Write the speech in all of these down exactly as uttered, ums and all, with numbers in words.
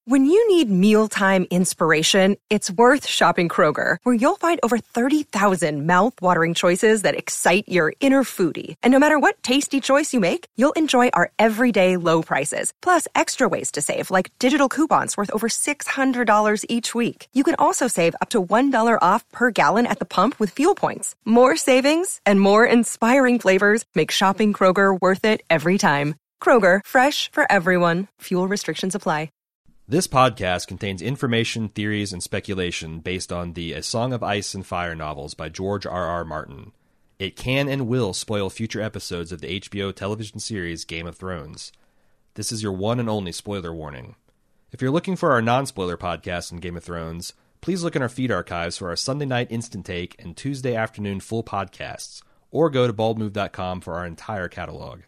When you need mealtime inspiration, it's worth shopping Kroger, where you'll find over thirty thousand mouth-watering choices that excite your inner foodie. And no matter what tasty choice you make, you'll enjoy our everyday low prices, plus extra ways to save, like digital coupons worth over six hundred dollars each week. You can also save up to one dollar off per gallon at the pump with fuel points. More savings and more inspiring flavors make shopping Kroger worth it every time. Kroger, fresh for everyone. Fuel restrictions apply. This podcast contains information, theories, and speculation based on the A Song of Ice and Fire novels by George R. R. Martin. It can and will spoil future episodes of the H B O television series Game of Thrones. This is your one and only spoiler warning. If you're looking for our non-spoiler podcast on Game of Thrones, please look in our feed archives for our Sunday night instant take and Tuesday afternoon full podcasts, or go to bald move dot com for our entire catalog.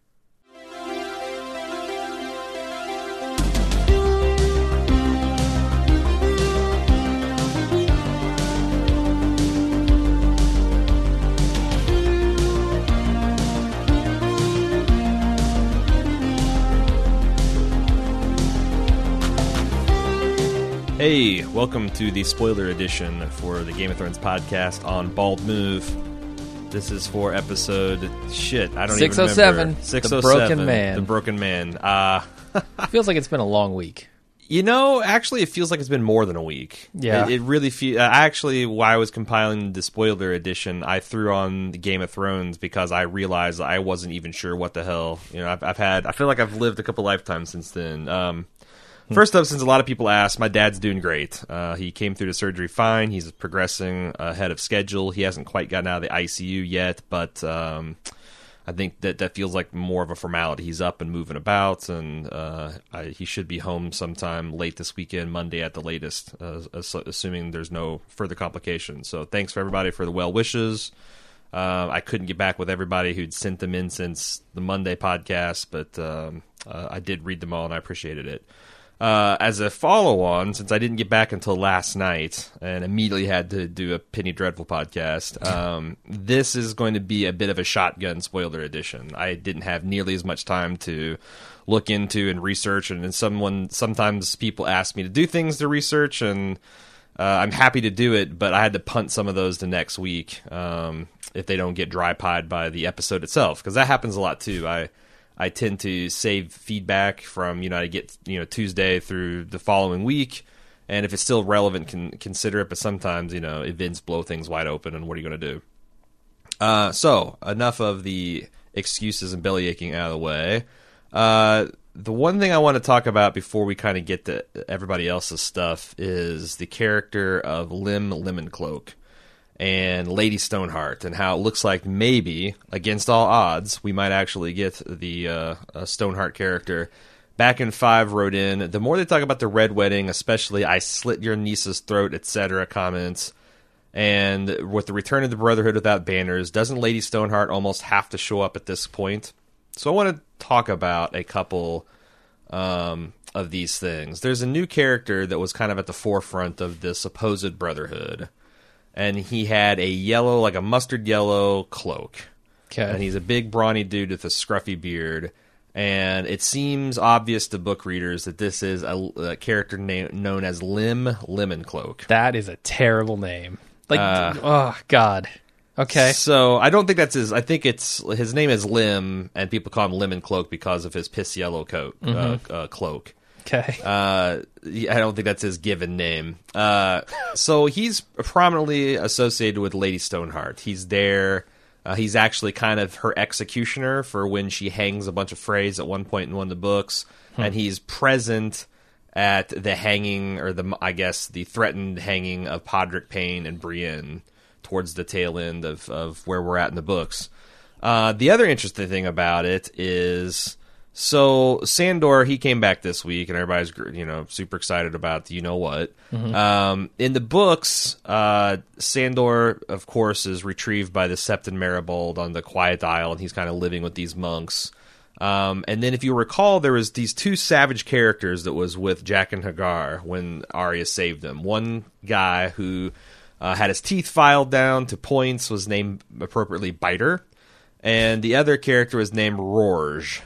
Hey, welcome to the spoiler edition for the Game of Thrones podcast on Bald Move. This is for episode, shit, I don't even remember. six oh seven, six The oh seven, Broken Man. The Broken Man. Uh, Feels like it's been a long week. You know, actually, it feels like it's been more than a week. Yeah. It, it really feels... Uh, actually, while I was compiling the spoiler edition, I threw on the Game of Thrones because I realized I wasn't even sure what the hell... You know, I've, I've had... I feel like I've lived a couple lifetimes since then. Um... First up, since a lot of people asked, my dad's doing great. Uh, he came through the surgery fine. He's progressing ahead of schedule. He hasn't quite gotten out of the I C U yet, but um, I think that that feels like more of a formality. He's up and moving about, and uh, I, he should be home sometime late this weekend, Monday at the latest, uh, assuming there's no further complications. So thanks for everybody for the well wishes. Uh, I couldn't get back with everybody who'd sent them in since the Monday podcast, but um, uh, I did read them all, and I appreciated it. Uh, as a follow-on, since I didn't get back until last night and immediately had to do a Penny Dreadful podcast, um, this is going to be a bit of a shotgun spoiler edition. I didn't have nearly as much time to look into and research, and then someone sometimes people ask me to do things to research, and uh, I'm happy to do it, but I had to punt some of those to next week um, if they don't get dry-pied by the episode itself, because that happens a lot too. I I tend to save feedback from, you know, I get, you know, Tuesday through the following week, and if it's still relevant, can consider it, but sometimes, you know, events blow things wide open, and what are you going to do? Uh, so, enough of the excuses and belly aching out of the way. Uh, the one thing I want to talk about before we kind of get to everybody else's stuff is the character of Lym Lemoncloak and Lady Stoneheart, and how it looks like maybe, against all odds, we might actually get the uh, uh, Stoneheart character. Back in five wrote in, the more they talk about the Red Wedding, especially I slit your niece's throat, et cetera comments, and with the return of the Brotherhood without banners, doesn't Lady Stoneheart almost have to show up at this point? So I want to talk about a couple um, of these things. There's a new character that was kind of at the forefront of this supposed Brotherhood, and he had a yellow, like a mustard yellow cloak. Okay. And he's a big, brawny dude with a scruffy beard. And it seems obvious to book readers that this is a, a character na- known as Lym Lemoncloak. That is a terrible name. Like, Uh, oh, God. Okay. So I don't think that's his. I think it's his name is Lym, and people call him Lemoncloak because of his piss yellow coat Mm-hmm. uh, uh, cloak. Okay. Uh, I don't think that's his given name. Uh, so he's prominently associated with Lady Stoneheart. He's there. Uh, he's actually kind of her executioner for when she hangs a bunch of Freys at one point in one of the books, hmm. and he's present at the hanging, or the I guess the threatened hanging of Podrick Payne and Brienne towards the tail end of, of where we're at in the books. Uh, the other interesting thing about it is, so Sandor, he came back this week, and everybody's, you know, super excited about the you know what. Mm-hmm. Um, in the books, uh, Sandor, of course, is retrieved by the Septon Maribald on the Quiet Isle, and he's kind of living with these monks. Um, and then, if you recall, there was these two savage characters that was with Jack and Hagar when Arya saved them. One guy who uh, had his teeth filed down to points was named appropriately Biter, and the other character was named Rorge.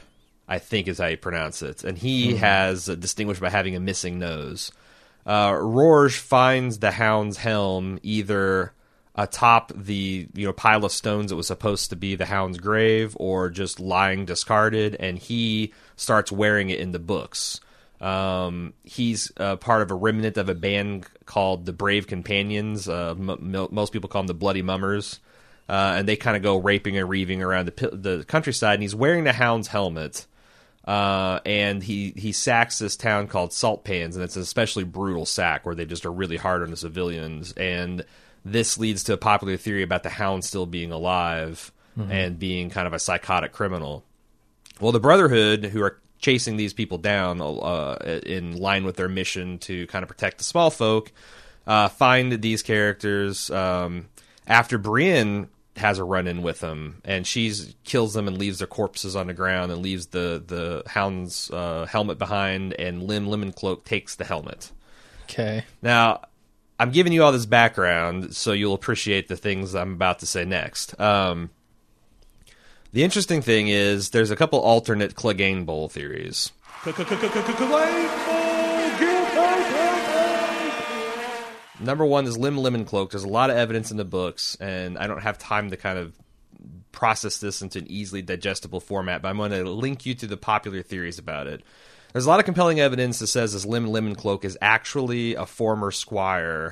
I think is how you pronounce it. And he mm. has uh, distinguished by having a missing nose. Uh, Rorge finds the hound's helm either atop the you know pile of stones that was supposed to be the hound's grave, or just lying discarded, and he starts wearing it in the books. Um, he's uh, part of a remnant of a band called the Brave Companions. Uh, m- m- most people call them the Bloody Mummers. Uh, and they kind of go raping and reaving around the the countryside, and he's wearing the hound's helmet. Uh, and he, he sacks this town called Salt Pans, and it's an especially brutal sack where they just are really hard on the civilians. And this leads to a popular theory about the hound still being alive mm-hmm. and being kind of a psychotic criminal. Well, the Brotherhood, who are chasing these people down uh, in line with their mission to kind of protect the small folk, uh, find these characters um, after Brienne has a run-in with them, and she kills them and leaves their corpses on the ground and leaves the, the hound's uh, helmet behind, and Lim Lemoncloak takes the helmet. Okay. Now, I'm giving you all this background so you'll appreciate the things I'm about to say next. Um... The interesting thing is there's a couple alternate Clegane Bowl theories. Number one is Lim Lemoncloak. There's a lot of evidence in the books, and I don't have time to kind of process this into an easily digestible format, but I'm going to link you to the popular theories about it. There's a lot of compelling evidence that says this Lim Lemoncloak is actually a former squire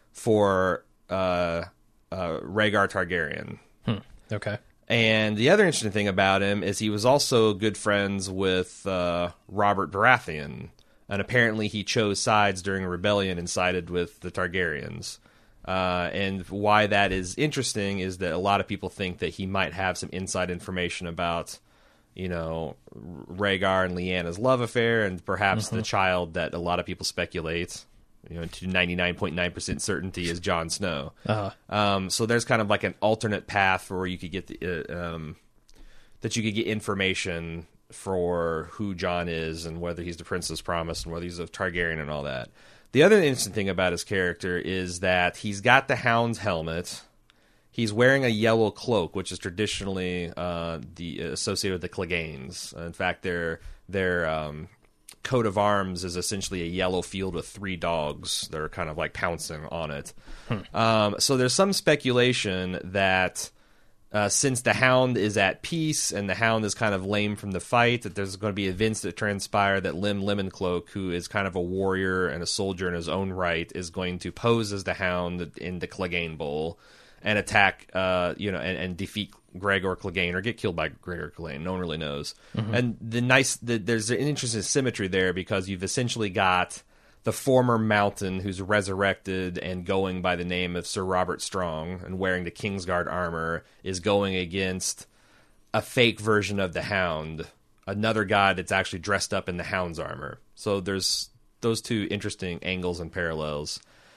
for uh, uh, Rhaegar Targaryen. Hmm. Okay. And the other interesting thing about him is he was also good friends with uh, Robert Baratheon, and apparently he chose sides during a rebellion and sided with the Targaryens. Uh, and why that is interesting is that a lot of people think that he might have some inside information about, you know, Rhaegar and Lyanna's love affair, and perhaps mm-hmm. the child that a lot of people speculate, you know, to ninety-nine point nine percent certainty is Jon Snow. Uh-huh. Um, so there's kind of like an alternate path for where you could get the, uh, um, that you could get information for who Jon is and whether he's the Prince's Promise and whether he's a Targaryen and all that. The other interesting thing about his character is that he's got the hound's helmet. He's wearing a yellow cloak, which is traditionally uh, the associated with the Cleganes. In fact, their their um, coat of arms is essentially a yellow field with three dogs that are kind of like pouncing on it. Hmm. Um, so there's some speculation that uh, since the Hound is at peace and the Hound is kind of lame from the fight, that there's going to be events that transpire that Lim Lemoncloak, who is kind of a warrior and a soldier in his own right, is going to pose as the Hound in the Clegane Bowl and attack, uh, you know, and, and defeat Gregor Clegane or get killed by Gregor Clegane. No one really knows. Mm-hmm. And the nice, the, there's an interesting symmetry there because you've essentially got the former Mountain who's resurrected and going by the name of Sir Robert Strong and wearing the Kingsguard armor is going against a fake version of the Hound, another guy that's actually dressed up in the Hound's armor. So there's those two interesting angles and parallels.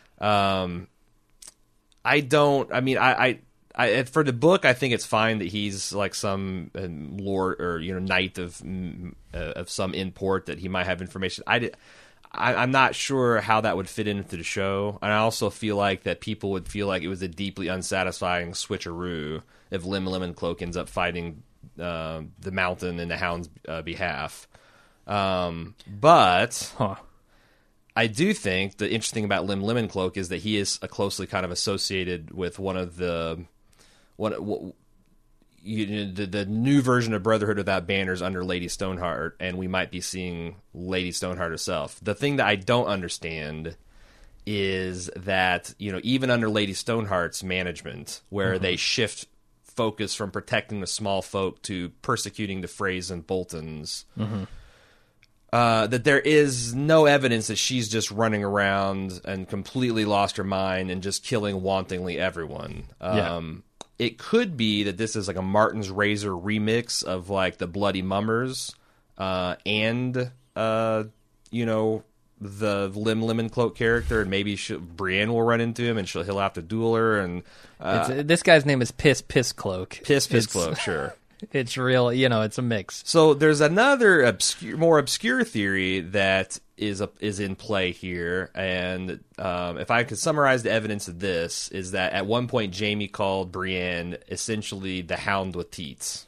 Um, I don't. I mean, I, I, I, for the book, I think it's fine that he's like some uh, lord or you know knight of uh, of some import that he might have information. I, did, I, I'm not sure how that would fit into the show, and I also feel like that people would feel like it was a deeply unsatisfying switcheroo if Lim Lemoncloak ends up fighting uh, the Mountain in the Hound's uh, behalf. Um, but. Huh. I do think the interesting about Lim Lemoncloak is that he is a closely kind of associated with one of the one you know, the, the new version of Brotherhood Without Banners under Lady Stoneheart, and we might be seeing Lady Stoneheart herself. The thing that I don't understand is that you know even under Lady Stoneheart's management, where mm-hmm. they shift focus from protecting the small folk to persecuting the Freys and Boltons. Mm-hmm. Uh, that there is no evidence that she's just running around and completely lost her mind and just killing wantonly everyone. Um, yeah. It could be that this is like a Martin's Razor remix of like the Bloody Mummers uh, and, uh, you know, the Lim Lemoncloak character, and maybe she'll, Brienne will run into him and she'll he'll have to duel her. And uh, it's, this guy's name is Piss Piss Cloak. Piss Piss it's, Cloak, sure. It's real, you know, it's a mix. So there's another obscure, more obscure theory that is a, is in play here, and um, if I could summarize the evidence of this, is that at one point Jaime called Brienne essentially the Hound with teats.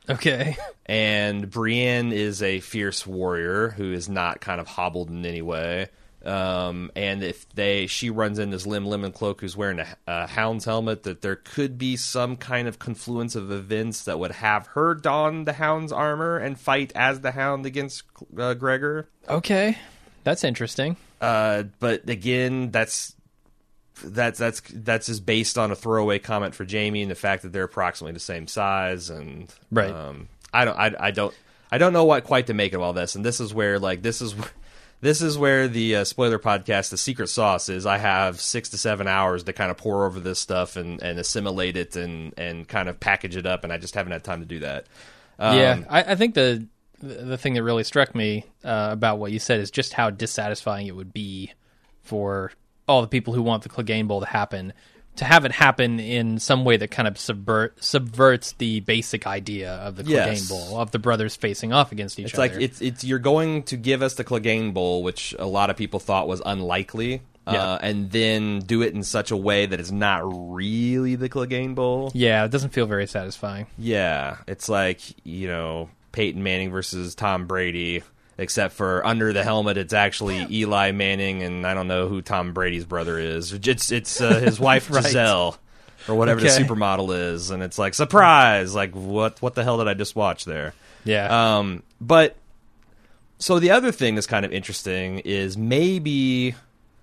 Okay. And Brienne is a fierce warrior who is not kind of hobbled in any way. Um, and if they, she runs in this Lim Lemon Cloak who's wearing a, a hound's helmet, that there could be some kind of confluence of events that would have her don the hound's armor and fight as the hound against uh, Gregor. Okay. That's interesting. Uh, but again, that's that's that's that's just based on a throwaway comment for Jaime and the fact that they're approximately the same size, and right. Um, I don't, I, I don't, I don't know what quite to make of all this, and this is where like this is. This is where the uh, spoiler podcast, the secret sauce, is. I have six to seven hours to kind of pour over this stuff and, and assimilate it and, and kind of package it up, and I just haven't had time to do that. Um, yeah, I, I think the the thing that really struck me uh, about what you said is just how dissatisfying it would be for all the people who want the Clegane Bowl to happen, to have it happen in some way that kind of subvert, subverts the basic idea of the Clegane Yes. Bowl, of the brothers facing off against each It's other. like it's it's you're going to give us the Clegane Bowl, which a lot of people thought was unlikely, Yeah. uh, and then do it in such a way that it's not really the Clegane Bowl. Yeah, it doesn't feel very satisfying. Yeah, it's like, you know, Peyton Manning versus Tom Brady, except for under the helmet it's actually Eli Manning, and I don't know who Tom Brady's brother is. It's it's uh, his wife Right. Giselle, or whatever Okay. the supermodel is, and it's like, surprise! Like, what what the hell did I just watch there? Yeah. Um, but so the other thing that's kind of interesting is maybe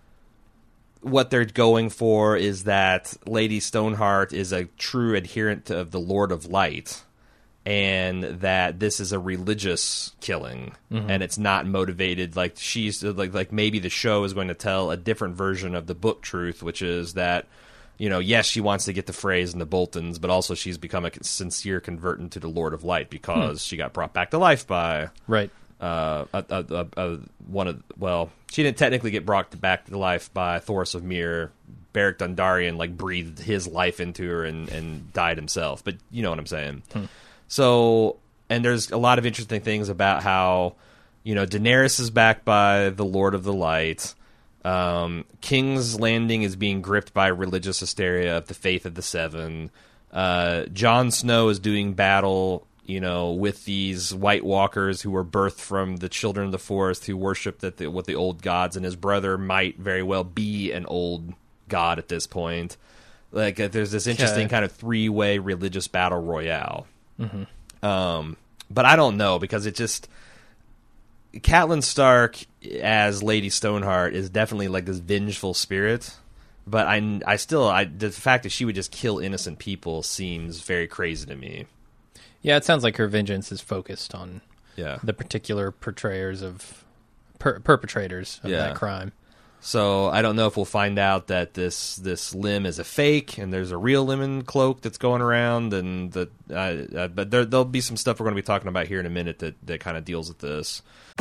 what they're going for is that Lady Stoneheart is a true adherent of the Lord of Light, and that this is a religious killing, Mm-hmm. and it's not motivated like she's like like maybe the show is going to tell a different version of the book truth, which is that, you know, yes, she wants to get the Freys and the Boltons, but also she's become a sincere convertant to the Lord of Light because she got brought back to life by right. uh, a, a, a, a, one of well, she didn't technically get brought back to life by Thoros of Myr. Beric Dondarrion like breathed his life into her and, and died himself, but you know what I'm saying. Hmm. So, and there's a lot of interesting things about how, you know, Daenerys is backed by the Lord of the Light. Um, King's Landing is being gripped by religious hysteria of the faith of the Seven. Uh, Jon Snow is doing battle, you know, with these White Walkers who were birthed from the children of the forest who worship that the, what the old gods, and his brother might very well be an old god at this point. Like, uh, there's this interesting Okay. kind of three-way religious battle royale. Mm-hmm. Um, but I don't know, because it just... Catelyn Stark as Lady Stoneheart is definitely like this vengeful spirit, but I, I still... I, the fact that she would just kill innocent people seems very crazy to me. Yeah, it sounds like her vengeance is focused on Yeah. the particular portrayers of... Per- perpetrators of Yeah. that crime. So I don't know if we'll find out that this this limb is a fake and there's a real lemon cloak that's going around, and the uh, uh, but there, there'll be some stuff we're going to be talking about here in a minute that, that kind of deals with this.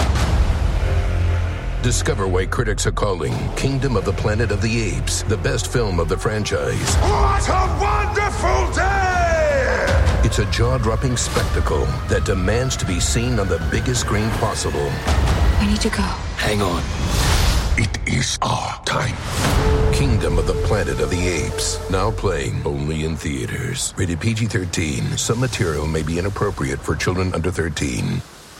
Discover why critics are calling Kingdom of the Planet of the Apes the best film of the franchise. What a wonderful day! It's a jaw-dropping spectacle that demands to be seen on the biggest screen possible. We need to go. Hang on. It is our time. Kingdom of the Planet of the Apes. Now playing only in theaters. Rated P G thirteen. Some material may be inappropriate for children under thirteen.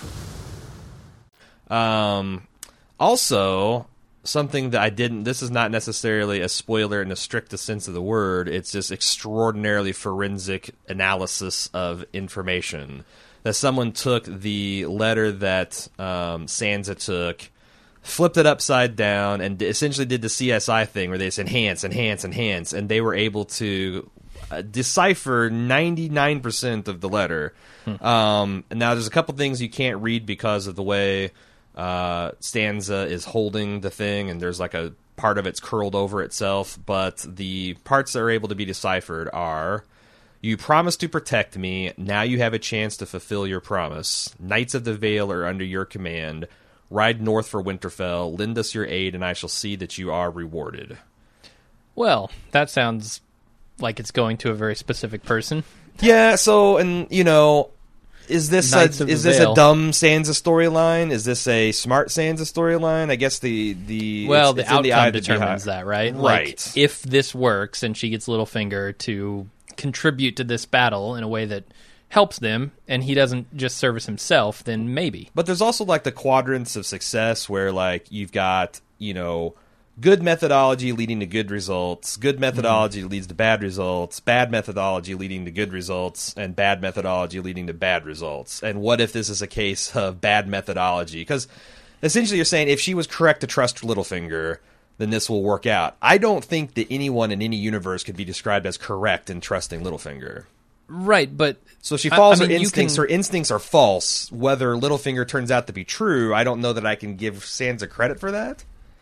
Um, also, something that I didn't... This is not necessarily a spoiler in the strictest sense of the word. It's just extraordinarily forensic analysis of information. That someone took the letter that um, Sansa took, flipped it upside down, and essentially did the C S I thing where they just enhance, enhance, enhance, and they were able to uh, decipher ninety-nine percent of the letter. Hmm. Um, and now there's a couple things you can't read because of the way uh, Sansa is holding the thing, and there's like a part of it's curled over itself, but the parts that are able to be deciphered are: you promised to protect me, now you have a chance to fulfill your promise. Knights of the Vale are under your command. Ride north for Winterfell, lend us your aid, and I shall see that you are rewarded. Well, that sounds like it's going to a very specific person. Yeah, so, and, you know, is this a, Knights of is the this Vale. a dumb Sansa storyline? Is this a smart Sansa storyline? I guess the... the Well, it's, the it's in the eye outcome of the determines beehive. that, right? Right. Like, if this works and she gets Littlefinger to contribute to this battle in a way that helps them and he doesn't just service himself, then maybe. But there's also like the quadrants of success where like you've got, you know, good methodology leading to good results, good methodology mm-hmm. leads to bad results, bad methodology leading to good results, and bad methodology leading to bad results. And what if this is a case of bad methodology? Because essentially you're saying if she was correct to trust Littlefinger, then this will work out. I don't think that anyone in any universe could be described as correct in trusting Littlefinger. Right, but... So she follows I, I mean, her instincts. can... Her instincts are false. Whether Littlefinger turns out to be true, I don't know that I can give Sansa credit for that.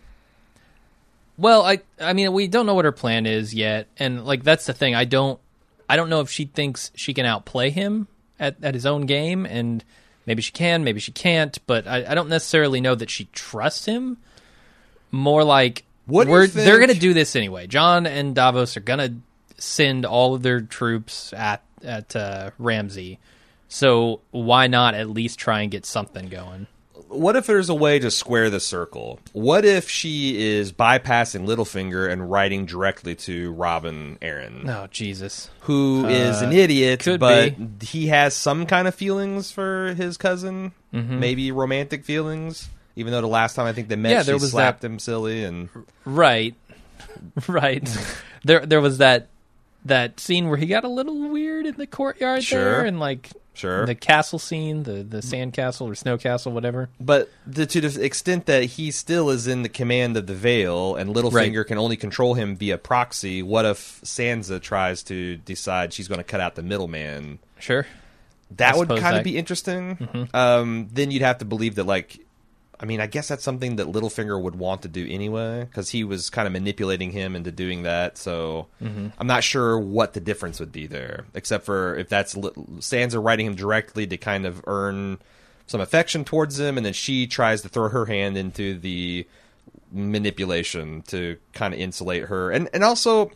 Well, I I mean, we don't know what her plan is yet, and like that's the thing. I don't I don't know if she thinks she can outplay him at, at his own game, and maybe she can, maybe she can't, but I, I don't necessarily know that she trusts him. More like what we're think... they're going to do this anyway. Jon and Davos are going to send all of their troops at at uh, Ramsay, so why not at least try and get something going? What if there's a way to square the circle? What if she is bypassing Littlefinger and writing directly to Robin Arryn? Oh, Jesus. Who uh, is an idiot, but be. he has some kind of feelings for his cousin. Mm-hmm. Maybe romantic feelings. Even though the last time I think they met, yeah, she there was slapped that... him silly. and Right. Right. there there was that that scene where he got a little weird in the courtyard sure. there. And like... Sure. The castle scene, the, the sand castle or snow castle, whatever. But the, to the extent that he still is in the command of the Vale and Littlefinger right. can only control him via proxy, what if Sansa tries to decide she's going to cut out the middleman? Sure. That I would kind that... of be interesting. Mm-hmm. Um, then you'd have to believe that, like, I mean, I guess that's something that Littlefinger would want to do anyway, because he was kind of manipulating him into doing that. So mm-hmm. I'm not sure what the difference would be there, except for if that's Li- Sansa writing him directly to kind of earn some affection towards him, and then she tries to throw her hand into the manipulation to kind of insulate her. And and also,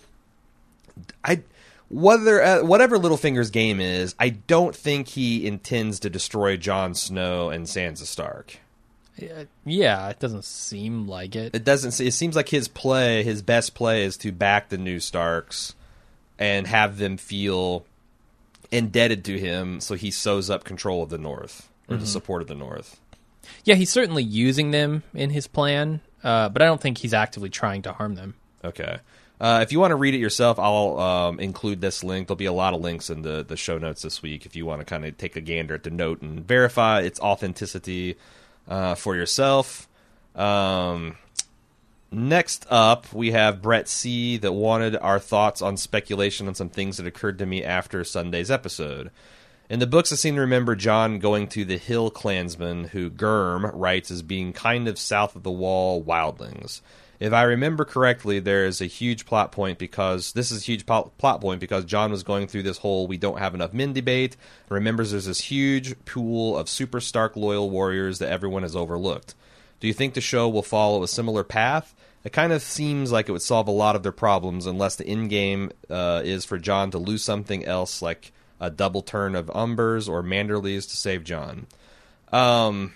I whether uh, whatever Littlefinger's game is, I don't think he intends to destroy Jon Snow and Sansa Stark. Yeah, it doesn't seem like it. It doesn't. It seems like his play, his best play, is to back the new Starks and have them feel indebted to him, so he sews up control of the North or mm-hmm. the support of the North. Yeah, he's certainly using them in his plan, uh, but I don't think he's actively trying to harm them. Okay. Uh, if you want to read it yourself, I'll um, include this link. There'll be a lot of links in the, the show notes this week if you want to kind of take a gander at the note and verify its authenticity Uh, for yourself. Um, next up, we have Brett C. that wanted our thoughts on speculation on some things that occurred to me after Sunday's episode. In the books, I seem to remember Jon going to the Hill Clansmen, who Gurm writes as being kind of south of the Wall wildlings. If I remember correctly, there is a huge plot point because this is a huge plot point because Jon was going through this whole "we don't have enough men" debate. And remembers there's this huge pool of super Stark loyal warriors that everyone has overlooked. Do you think the show will follow a similar path? It kind of seems like it would solve a lot of their problems unless the end game uh, is for Jon to lose something else, like a double turn of Umbers or Manderleys to save Jon. Um,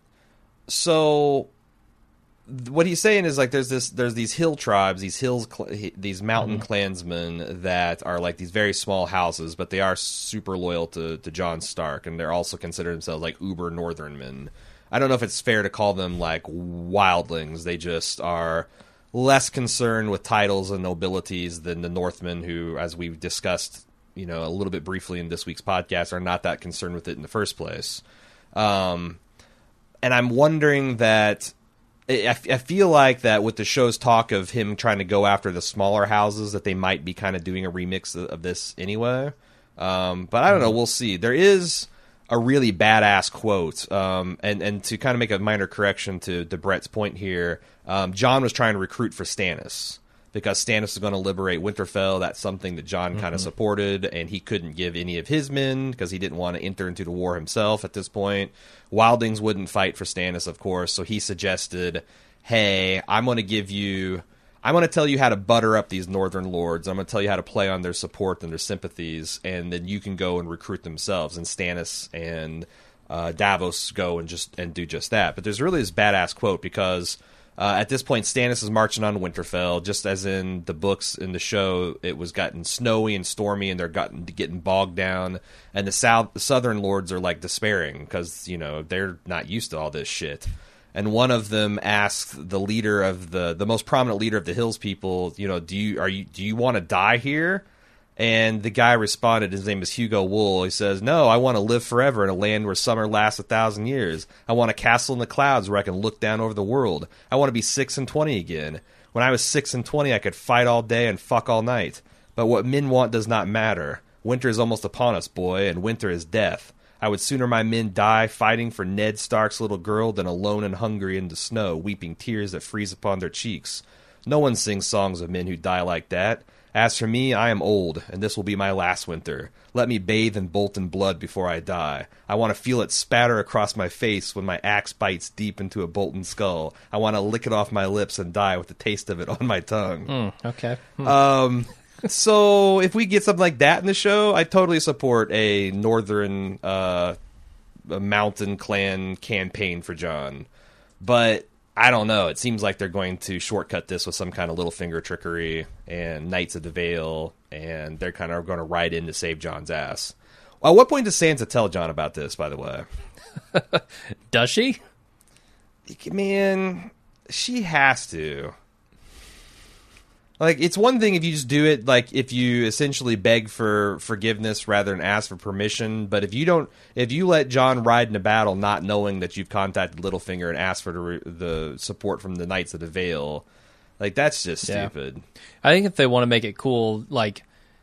so. What he's saying is like there's this there's these hill tribes, these hills, these mountain mm-hmm. clansmen that are like these very small houses, but they are super loyal to to Jon Stark, and they're also consider themselves like uber northern men. I don't know if it's fair to call them like wildlings. They just are less concerned with titles and nobilities than the Northmen, who, as we've discussed, you know, a little bit briefly in this week's podcast, are not that concerned with it in the first place. Um, and I'm wondering that. I, I feel like that with the show's talk of him trying to go after the smaller houses, that they might be kind of doing a remix of, of this anyway. Um, but I don't know. We'll see. There is a really badass quote. Um, and, and to kind of make a minor correction to, to Brett's point here, um, Jon was trying to recruit for Stannis because Stannis was going to liberate Winterfell. That's something that Jon mm-hmm. kind of supported, and he couldn't give any of his men because he didn't want to enter into the war himself at this point. Wildlings wouldn't fight for Stannis, of course, so he suggested, hey, I'm going to give you... I'm going to tell you how to butter up these northern lords. I'm going to tell you how to play on their support and their sympathies, and then you can go and recruit themselves. And Stannis and uh, Davos go and just and do just that. But there's really this badass quote because Uh, at this point, Stannis is marching on Winterfell, just as in the books in the show. It was gotten snowy and stormy, and they're gotten getting bogged down. And the south, the southern lords are like despairing because you know they're not used to all this shit. And one of them asked the leader of the the most prominent leader of the Hills people, you know, do you are you do you want to die here? And the guy responded, his name is Hugo Wool. He says, no, I want to live forever in a land where summer lasts a thousand years. I want a castle in the clouds where I can look down over the world. I want to be six and twenty again. When I was six and twenty, I could fight all day and fuck all night. But what men want does not matter. Winter is almost upon us, boy, and winter is death. I would sooner my men die fighting for Ned Stark's little girl than alone and hungry in the snow, weeping tears that freeze upon their cheeks. No one sings songs of men who die like that. As for me, I am old, and this will be my last winter. Let me bathe in Bolton blood before I die. I want to feel it spatter across my face when my axe bites deep into a Bolton skull. I want to lick it off my lips and die with the taste of it on my tongue. Mm, okay. Hmm. Um, so if we get something like that in the show, I totally support a northern uh, a mountain clan campaign for Jon. But I don't know. It seems like they're going to shortcut this with some kind of Littlefinger trickery and Knights of the Vale, and they're kind of going to ride in to save Jon's ass. Well, at what point does Sansa tell Jon about this, by the way? Does she? Man, she has to. Like, it's one thing if you just do it, like, if you essentially beg for forgiveness rather than ask for permission, but if you don't, if you let Jon ride in a battle not knowing that you've contacted Littlefinger and asked for the, the support from the Knights of the Vale, like, that's just Yeah. stupid. I think if they want to make it cool, like,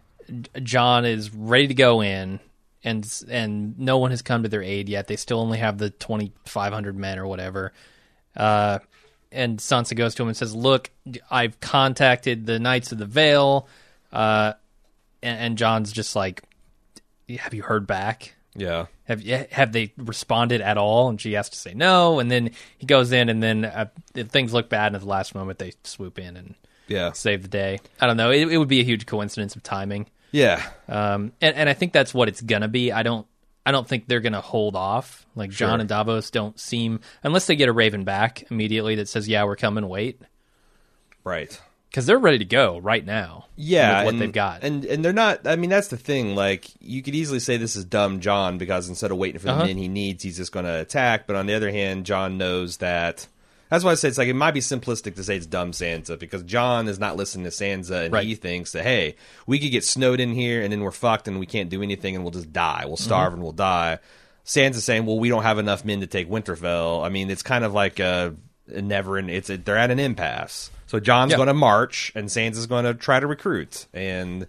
Jon is ready to go in, and and no one has come to their aid yet. They still only have the twenty-five hundred men or whatever. Uh, and Sansa goes to him and says, look, I've contacted the Knights of the Vale. Uh, and, and Jon's just like, have you heard back? Yeah. Have have they responded at all? And she has to say no. And then he goes in, and then uh, if things look bad, and at the last moment they swoop in and Yeah. save the day. I don't know. It, it would be a huge coincidence of timing. Yeah. Um, and, and I think that's what it's gonna be. I don't. I don't think they're gonna hold off. Like Sure. Jon and Davos don't seem, unless they get a Raven back immediately that says, "Yeah, we're coming. Wait," Right. because they're ready to go right now. Yeah, with what and, they've got. and and they're not. I mean, that's the thing. Like, you could easily say this is dumb Jon because instead of waiting for the Uh-huh. men he needs, he's just going to attack. But on the other hand, Jon knows that. That's why I say it's like it might be simplistic to say it's dumb Sansa because Jon is not listening to Sansa and Right. he thinks that hey, we could get snowed in here and then we're fucked and we can't do anything and we'll just die. We'll starve Mm-hmm. and we'll die. Sansa's saying, well, we don't have enough men to take Winterfell. I mean, it's kind of like a, a never. It's a, they're at an impasse. So Jon's Yeah. going to march, and Sansa's going to try to recruit. And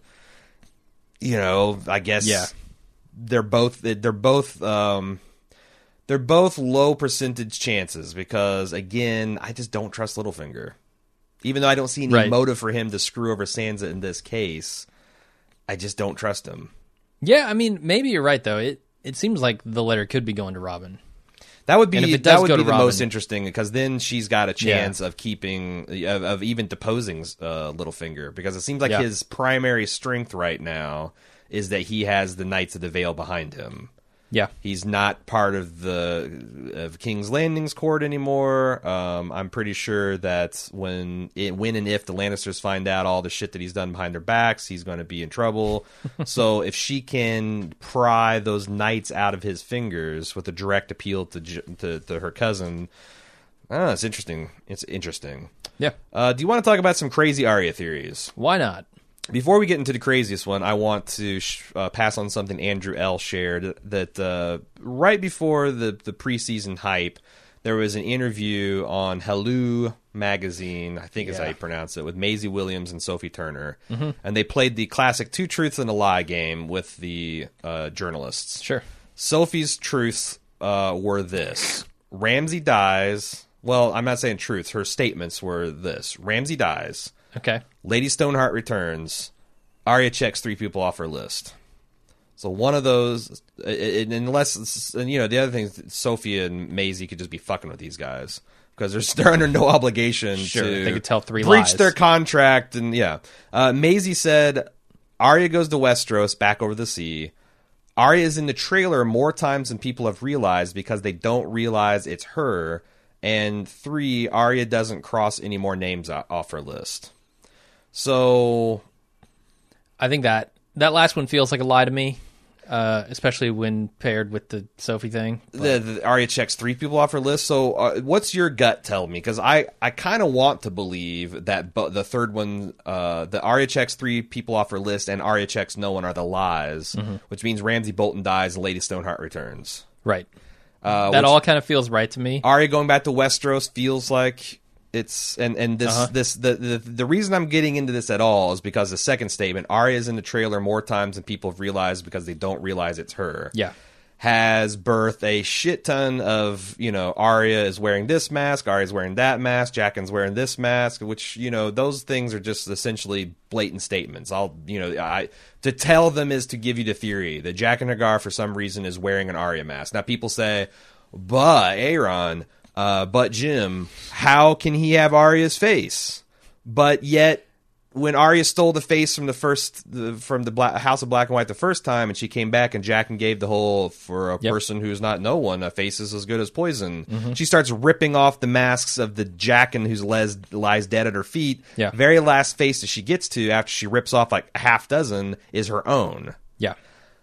you know, I guess Yeah. they're both they're both um, they're both low percentage chances because again, I just don't trust Littlefinger. Even though I don't see any Right. motive for him to screw over Sansa in this case, I just don't trust him. Yeah, I mean, maybe you're right though. It it seems like the letter could be going to Robin. That would be And if it that does would go be to the Robin- most interesting because then she's got a Yeah. chance of keeping of, of even deposing uh, Littlefinger because it seems like Yeah. his primary strength right now is that he has the Knights of the Vale behind him. Yeah, He's not part of the of King's Landing's court anymore. Um, I'm pretty sure that when it, when and if the Lannisters find out all the shit that he's done behind their backs, he's going to be in trouble. So if she can pry those knights out of his fingers with a direct appeal to J- to, to her cousin, ah, it's interesting. It's interesting. yeah. Uh, do you want to talk about some crazy Arya theories? Why not? Before we get into the craziest one, I want to sh- uh, pass on something Andrew L. shared that uh, right before the, the preseason hype, there was an interview on Hello magazine, I think is how Yeah. you pronounce it, with Maisie Williams and Sophie Turner. Mm-hmm. And they played the classic Two Truths and a Lie game with the uh, journalists. Sure. Sophie's truths uh, were this. Ramsay dies. Well, I'm not saying truths. Her statements were this. Ramsay dies. Okay. Lady Stoneheart returns. Arya checks three people off her list. So one of those, it, it, unless, and you know, the other thing is Sophia and Maisie could just be fucking with these guys because they're, they're under no obligation Sure, to they could tell three breach lies. their contract. And yeah, uh, Maisie said Arya goes to Westeros, back over the sea. Arya is in the trailer more times than people have realized because they don't realize it's her. and three, Arya doesn't cross any more names off her list. So, I think that that last one feels like a lie to me, uh, especially when paired with the Sophie thing. The, the Arya checks three people off her list. So, uh, what's your gut tell me? Because I, I kind of want to believe that bu- the third one, uh, the Arya checks three people off her list, and Arya checks no one are the lies, mm-hmm. which means Ramsay Bolton dies and Lady Stoneheart returns. Right. Uh, that all kind of feels right to me. Arya going back to Westeros feels like it's and and this uh-huh. this the, the the reason I'm getting into this at all is because the second statement, Arya is in the trailer more times than people have realized because they don't realize it's her. Yeah. Has birthed a shit ton of, you know, Arya is wearing this mask, Arya's wearing that mask, Jaqen's wearing this mask, which, you know, those things are just essentially blatant statements. I'll, you know, I to tell them is to give you the theory that Jaqen H'ghar for some reason is wearing an Arya mask. Now people say, but Aaron, uh, but Jim, how can he have Arya's face? But yet, when Arya stole the face from the first the, from the Black, House of Black and White the first time, and she came back, and Jaqen gave the whole for a yep. person who's not no one, a face is as good as poison. Mm-hmm. She starts ripping off the masks of the Jaqen who lies, lies dead at her feet. Yeah. Very last face that she gets to after she rips off like a half dozen is her own. Yeah.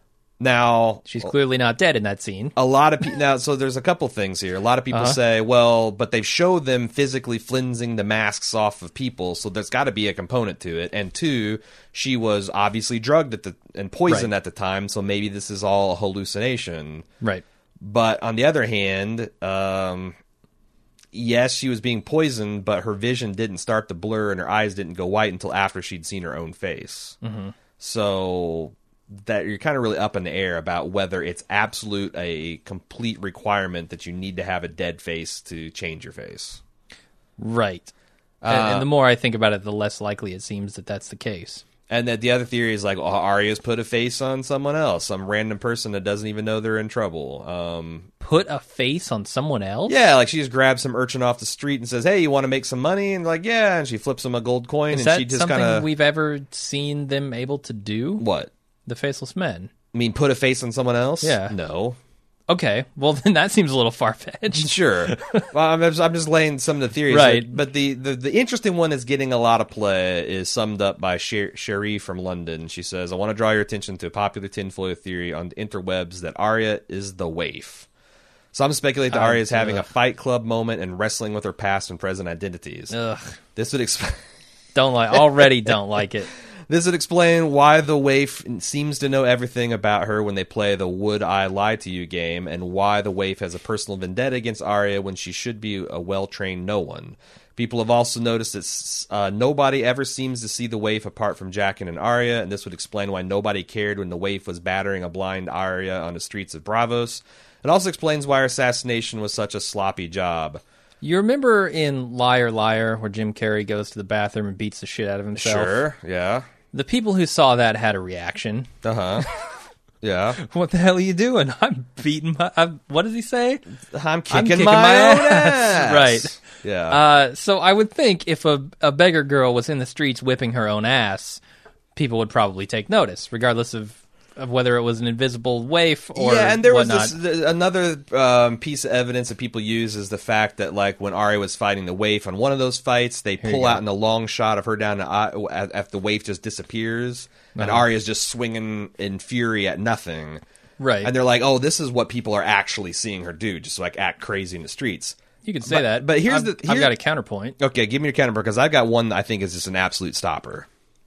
Now she's clearly not dead in that scene. A lot of people now, so there's a couple things here. A lot of people uh-huh. say, well, but they've showed them physically flensing the masks off of people, so there's got to be a component to it. And two, she was obviously drugged at the and poisoned right. at the time, so maybe this is all a hallucination. Right. But on the other hand, um, yes, she was being poisoned, but her vision didn't start to blur and her eyes didn't go white until after she'd seen her own face. Mm-hmm. So that you're kind of really up in the air about whether it's absolute a complete requirement that you need to have a dead face to change your face. Right. Uh, and, and the more I think about it, the less likely it seems that that's the case. And that the other theory is like, oh, Arya's put a face on someone else, some random person that doesn't even know they're in trouble. Um, put a face on someone else? Yeah, like she just grabs some urchin off the street and says, hey, you want to make some money? And like, yeah, and she flips him a gold coin. Is and that she just something kinda... we've ever seen them able to do? What? The Faceless Men. I mean, put a face on someone else? Yeah. No. Okay, well then that seems a little far-fetched. Sure. Well, I'm just, I'm just laying some of the theories. Right. But the, the, the interesting one that's getting a lot of play is summed up by Sher- Cherie from London. She says, I want to draw your attention to a popular tinfoil theory on the interwebs that Arya is the waif. Some speculate that Uh, Arya is having ugh. a Fight Club moment and wrestling with her past and present identities. Ugh. This would explain... Don't like. Already don't like it. This would explain why the waif seems to know everything about her when they play the Would I Lie to You game, and why the waif has a personal vendetta against Arya when she should be a well-trained no one. People have also noticed that uh, nobody ever seems to see the waif apart from Jaqen and Arya, and this would explain why nobody cared when the waif was battering a blind Arya on the streets of Braavos. It also explains why her assassination was such a sloppy job. You remember in Liar Liar where Jim Carrey goes to the bathroom and beats the shit out of himself? Sure, yeah. The people who saw that had a reaction. Uh-huh. Yeah. What the hell are you doing? I'm beating my... I'm, what does he say? I'm kicking, I'm kicking my, my own ass. ass. Right. Yeah. Uh, so I would think if a, a beggar girl was in the streets whipping her own ass, people would probably take notice, regardless of, of whether it was an invisible waif or yeah, and there whatnot. was this, th- another um, piece of evidence that people use is the fact that, like, when Arya was fighting the waif on one of those fights, they Here pull you out go. in a long shot of her down the aisle after the waif just disappears, and Uh-huh. Arya's just swinging in fury at nothing. Right. And they're like, "Oh, this is what people are actually seeing her do, just like act crazy in the streets." You could say But- that. but here's I've, the- I've here- got a counterpoint. Okay, give me your counter because I've got one that I think is just an absolute stopper.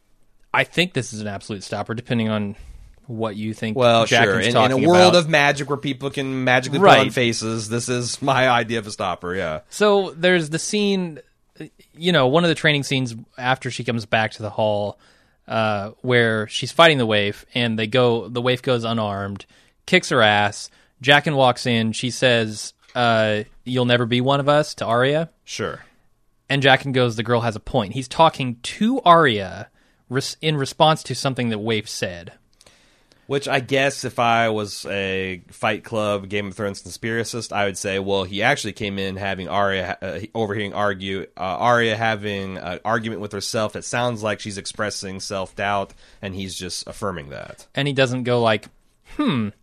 I think this is an absolute stopper, depending on what you think. Well, Jaqen's sure. In, in a talking world about. of magic where people can magically put Right. on faces, this is my idea of a stopper. Yeah. So there's the scene, you know, one of the training scenes after she comes back to the hall, uh, where she's fighting the waif, and they go. The waif goes unarmed, kicks her ass. Jaqen walks in. She says, uh, "You'll never be one of us," to Arya, Sure. and Jaqen goes, "The girl has a point." He's talking to Arya res- in response to something that waif said. Which I guess if I was a Fight Club, Game of Thrones conspiracist, I would say, well, he actually came in having Arya, uh, overhearing argue, uh, Arya having an argument with herself that sounds like she's expressing self-doubt, and he's just affirming that. And he doesn't go like, hmm,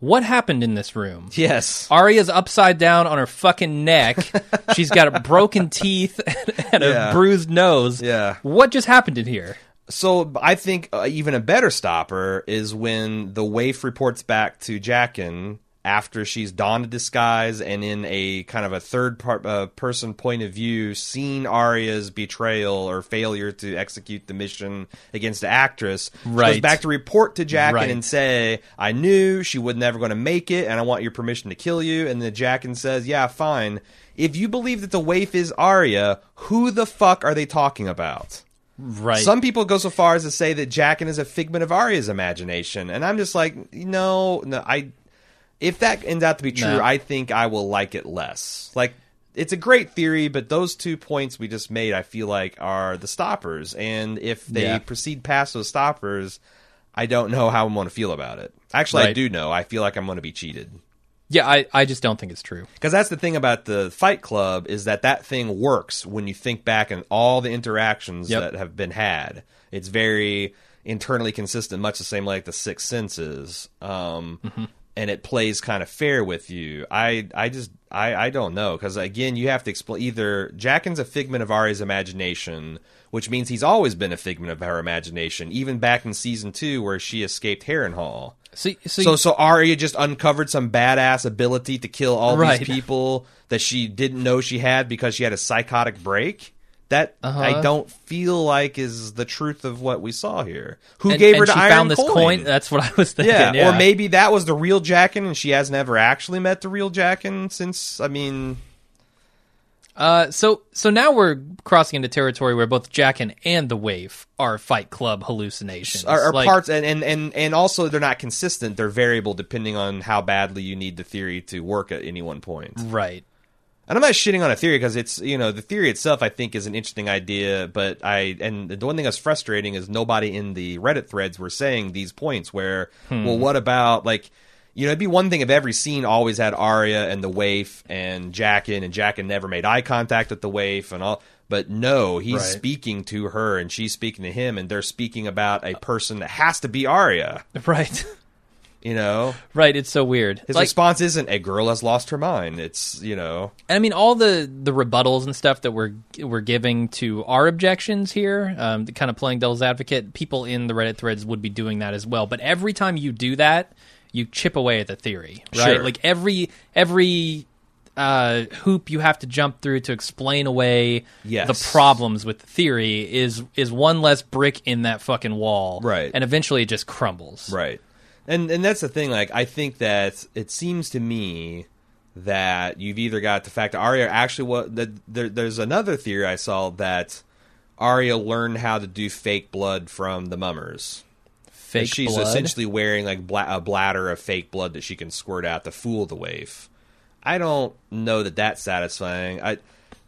what happened in this room? Yes. Arya's upside down on her fucking neck. She's got broken teeth and Yeah. a bruised nose. Yeah. What just happened in here? So I think uh, even a better stopper is when the waif reports back to Jaqen after she's donned a disguise and in a kind of a third part, uh, person point of view, seen Arya's betrayal or failure to execute the mission against the actress. She Right. goes back to report to Jaqen Right. and say, I knew she was never going to make it, and I want your permission to kill you. And then Jaqen says, yeah, fine. If you believe that the waif is Arya, who the fuck are they talking about? Right. Some people go so far as to say that Jaqen is a figment of Arya's imagination, and I'm just like, no, no. I, if that ends out to be true, No. I think I will like it less. Like, it's a great theory, but those two points we just made, I feel like, are the stoppers. And if they Yeah. proceed past those stoppers, I don't know how I'm going to feel about it. Actually, I Right. do know. I feel like I'm going to be cheated. Yeah, I, I just don't think it's true. Because that's the thing about the Fight Club is that that thing works when you think back on all the interactions Yep. that have been had. It's very internally consistent, much the same like the Sixth Senses, um, Mm-hmm. and it plays kind of fair with you. I, I just, I, I don't know because again, you have to explain either Jaqen's a figment of Arya's imagination, which means he's always been a figment of her imagination, even back in season two where she escaped Harrenhal. So, so, So, so Arya just uncovered some badass ability to kill all Right. these people that she didn't know she had because she had a psychotic break. That Uh-huh. I don't feel like is the truth of what we saw here. Who and, gave and her the she iron found this coin? coin? That's what I was thinking. yeah. Yeah, or maybe that was the real Jaqen, and she hasn't ever actually met the real Jaqen since. I mean, Uh, so so now we're crossing into territory where both Jaqen and the waif are Fight Club hallucinations. are, are Like, parts, and, and and and also they're not consistent. They're variable depending on how badly you need the theory to work at any one point. right. And I'm not shitting on a theory because it's, you know, the theory itself I think is an interesting idea, but I, and the one thing that's frustrating is nobody in the Reddit threads were saying these points where, Hmm. well, what about, like, you know, it'd be one thing if every scene always had Arya and the waif and Jaqen, and Jaqen never made eye contact with the waif and all, but no, he's Right. speaking to her and she's speaking to him, and they're speaking about a person that has to be Arya, Right. you know? Right. It's so weird. His Like, response isn't, a girl has lost her mind. It's, you know... I mean, all the, the rebuttals and stuff that we're we're giving to our objections here, um, kind of playing devil's advocate, people in the Reddit threads would be doing that as well. But every time you do that, you chip away at the theory, right? Sure. Like every every uh, hoop you have to jump through to explain away Yes. the problems with the theory is is one less brick in that fucking wall, Right. And eventually it just crumbles, Right. And and that's the thing, like, I think that it seems to me that you've either got the fact that Arya actually was, that there, there's another theory I saw that Arya learned how to do fake blood from the mummers. Fake She's blood. essentially wearing like bla- a bladder of fake blood that she can squirt out to fool the waif. I don't know that that's satisfying. I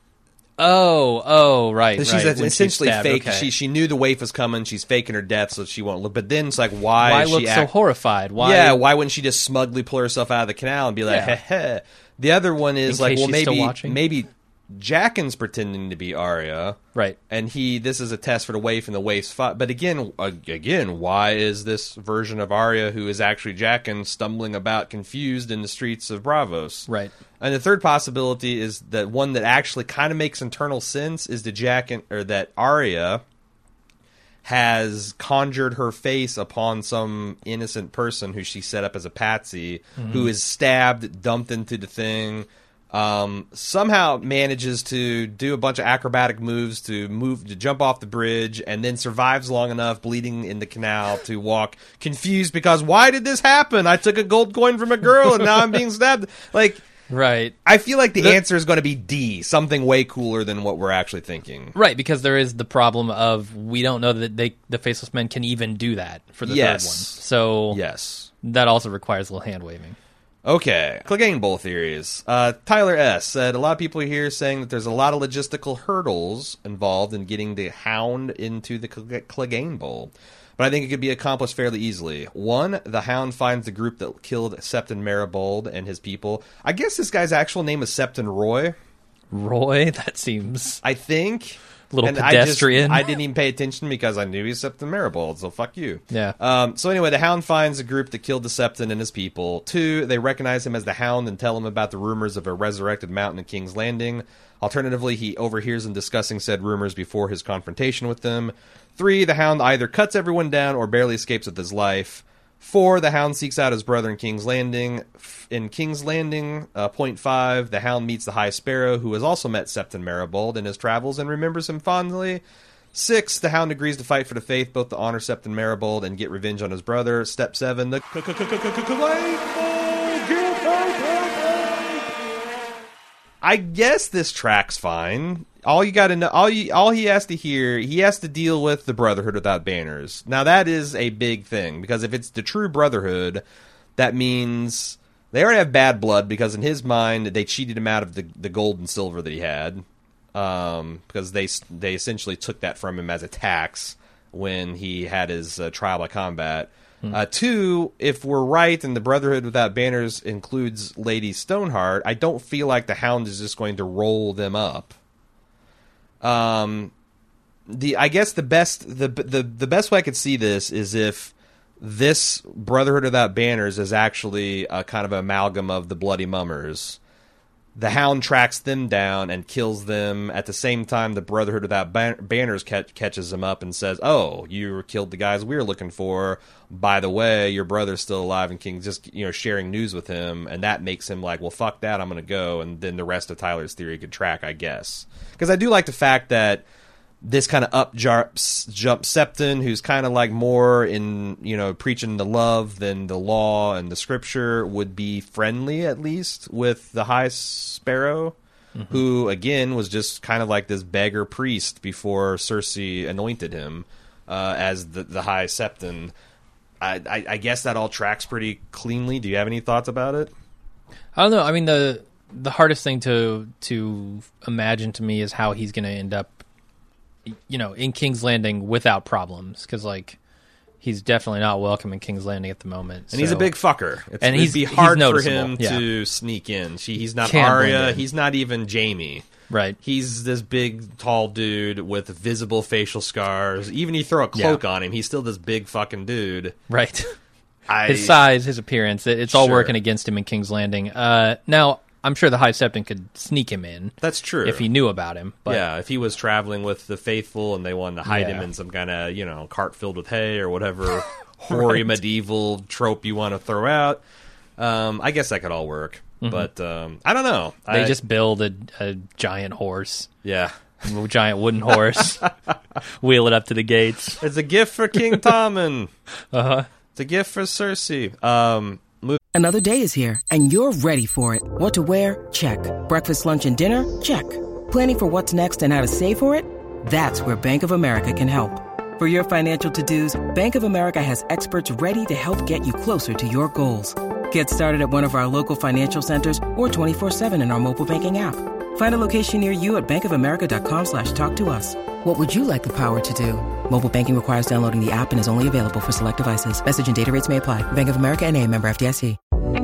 Oh, oh, right. she's right. When essentially stabbed, fake. okay. She she knew the waif was coming. She's faking her death so she won't look. But then it's like, why? Why is look she so act- horrified? Why? Yeah, why wouldn't she just smugly pull herself out of the canal and be like, Yeah. heh heh. The other one is In like, case well, she's still maybe watching. maybe Jaqen's pretending to be Arya, Right. and he this is a test for the waif and the waif's fight. But again, uh, again, why is this version of Arya, who is actually Jaqen, stumbling about confused in the streets of Bravos? Right. And the third possibility is that one that actually kind of makes internal sense is the Jaqen, or that Arya has conjured her face upon some innocent person who she set up as a patsy, Mm-hmm. who is stabbed, dumped into the thing, um, somehow manages to do a bunch of acrobatic moves to move to jump off the bridge, and then survives long enough, bleeding in the canal, to walk confused because why did this happen? I took a gold coin from a girl and now I'm being stabbed. Like, Right. I feel like the, The- answer is going to be D, something way cooler than what we're actually thinking. Right, because there is the problem of we don't know that they the Faceless Men can even do that for the Yes. third one. So Yes. that also requires a little hand waving. Okay, Clegane Bowl theories. Uh, Tyler S. said, a lot of people are here saying that there's a lot of logistical hurdles involved in getting the Hound into the Cle- Clegane Bowl. But I think it could be accomplished fairly easily. One, the Hound finds the group that killed Septon Maribold and his people. I guess this guy's actual name is Septon Roy, Roy, that seems I think. Little and pedestrian. I, just, I didn't even pay attention because I knew he was Septon Maribold, so fuck you. Yeah. Um, so anyway, the Hound finds a group that killed the Septon and his people. Two, they recognize him as the Hound and tell him about the rumors of a resurrected mountain in King's Landing. Alternatively, he overhears them discussing said rumors before his confrontation with them. Three, the Hound either cuts everyone down or barely escapes with his life. Four, the Hound seeks out his brother in King's Landing. In King's Landing, uh, point five, the Hound meets the High Sparrow, who has also met Septon Maribold in his travels and remembers him fondly. Six, the Hound agrees to fight for the faith, both to honor Septon Maribold and get revenge on his brother. Step seven, the I guess this track's fine. All you got to know, all you, all he has to hear, he has to deal with the Brotherhood without banners. Now that is a big thing because if it's the true Brotherhood, that means they already have bad blood because in his mind they cheated him out of the the gold and silver that he had, um, because they they essentially took that from him as a tax when he had his uh, trial by combat. Hmm. Uh, two, if we're right and the Brotherhood without banners includes Lady Stoneheart, I don't feel like the Hound is just going to roll them up. Um, the I guess the best the the the best way I could see this is if this Brotherhood without banners is actually a kind of amalgam of the Bloody Mummers. The Hound tracks them down and kills them. At the same time, the Brotherhood without ban- banners catch- catches them up and says, "Oh, you killed the guys we were looking for. By the way, your brother's still alive." And King just you know sharing news with him, and that makes him like, "Well, fuck that, I'm gonna go." And then the rest of Tyler's theory could track, I guess, because I do like the fact that this kind of up jump, jump Septon, who's kind of like more in, you know, preaching the love than the law and the scripture, would be friendly, at least, with the High Sparrow, mm-hmm. who, again, was just kind of like this beggar priest before Cersei anointed him uh, as the, the High Septon. I, I, I guess that all tracks pretty cleanly. Do you have any thoughts about it? I don't know. I mean, the the hardest thing to to imagine to me is how he's going to end up, you know, in King's Landing without problems, because like he's definitely not welcome in King's Landing at the moment. And so. he's a big fucker. It's, and it'd be hard he's for him yeah. to sneak in. She, he's not Can't Arya. He's not even Jaime. Right. He's this big, tall dude with visible facial scars. Even you throw a cloak yeah. on him, he's still this big fucking dude. Right. I, his size, his appearance, it's all sure. working against him in King's Landing. Uh, now, I'm sure the High Septon could sneak him in. That's true. If he knew about him. But, yeah, if he was traveling with the faithful and they wanted to hide yeah. him in some kind of, you know, cart filled with hay or whatever hoary right. medieval trope you want to throw out, um, I guess that could all work. Mm-hmm. But um, I don't know. They I, just build a, a giant horse. Yeah. A giant wooden horse. Wheel it up to the gates. It's a gift for King Tommen. Uh-huh. It's a gift for Cersei. Um, move- Another day is here, and you're ready for it. What to wear? Check. Breakfast, lunch, and dinner? Check. Planning for what's next and how to save for it? That's where Bank of America can help. For your financial to-dos, Bank of America has experts ready to help get you closer to your goals. Get started at one of our local financial centers or twenty-four seven in our mobile banking app. Find a location near you at bankofamerica.com slash talk to us. What would you like the power to do? Mobile banking requires downloading the app and is only available for select devices. Message and data rates may apply. Bank of America N A, member F D I C.